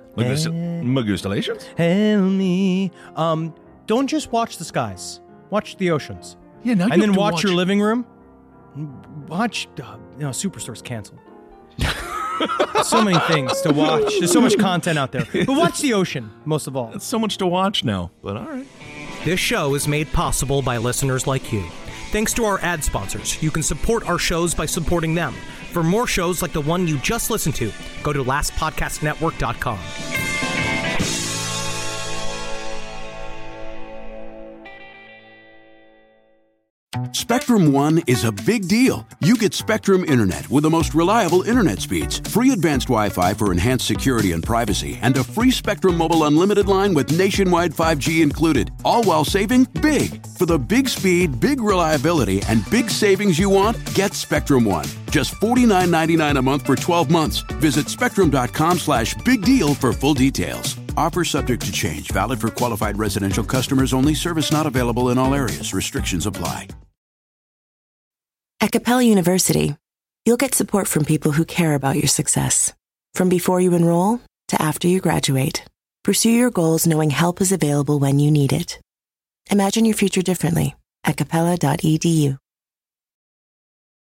Magustalations. Hail me. Um, don't just watch the skies. Watch the oceans. Yeah, now you and then have to watch, watch your living room. Watch, uh, you know, Superstore's canceled. So many things to watch. There's so much content out there. But watch the ocean, most of all. That's so much to watch now, but all right. This show is made possible by listeners like you. Thanks to our ad sponsors, you can support our shows by supporting them. For more shows like the one you just listened to, go to last podcast network dot com. Spectrum One is a big deal. You get Spectrum Internet with the most reliable internet speeds, free advanced Wi-Fi for enhanced security and privacy, and a free Spectrum Mobile unlimited line with nationwide five G included, all while saving big. For the big speed, big reliability, and big savings you want, get Spectrum One. Just forty-nine ninety-nine a month for twelve months. Visit spectrum.com slash big deal for full details. Offer subject to change. Valid for qualified residential customers only. Service not available in all areas. Restrictions apply. At Capella University, you'll get support from people who care about your success. From before you enroll to after you graduate, pursue your goals knowing help is available when you need it. Imagine your future differently at capella dot e d u.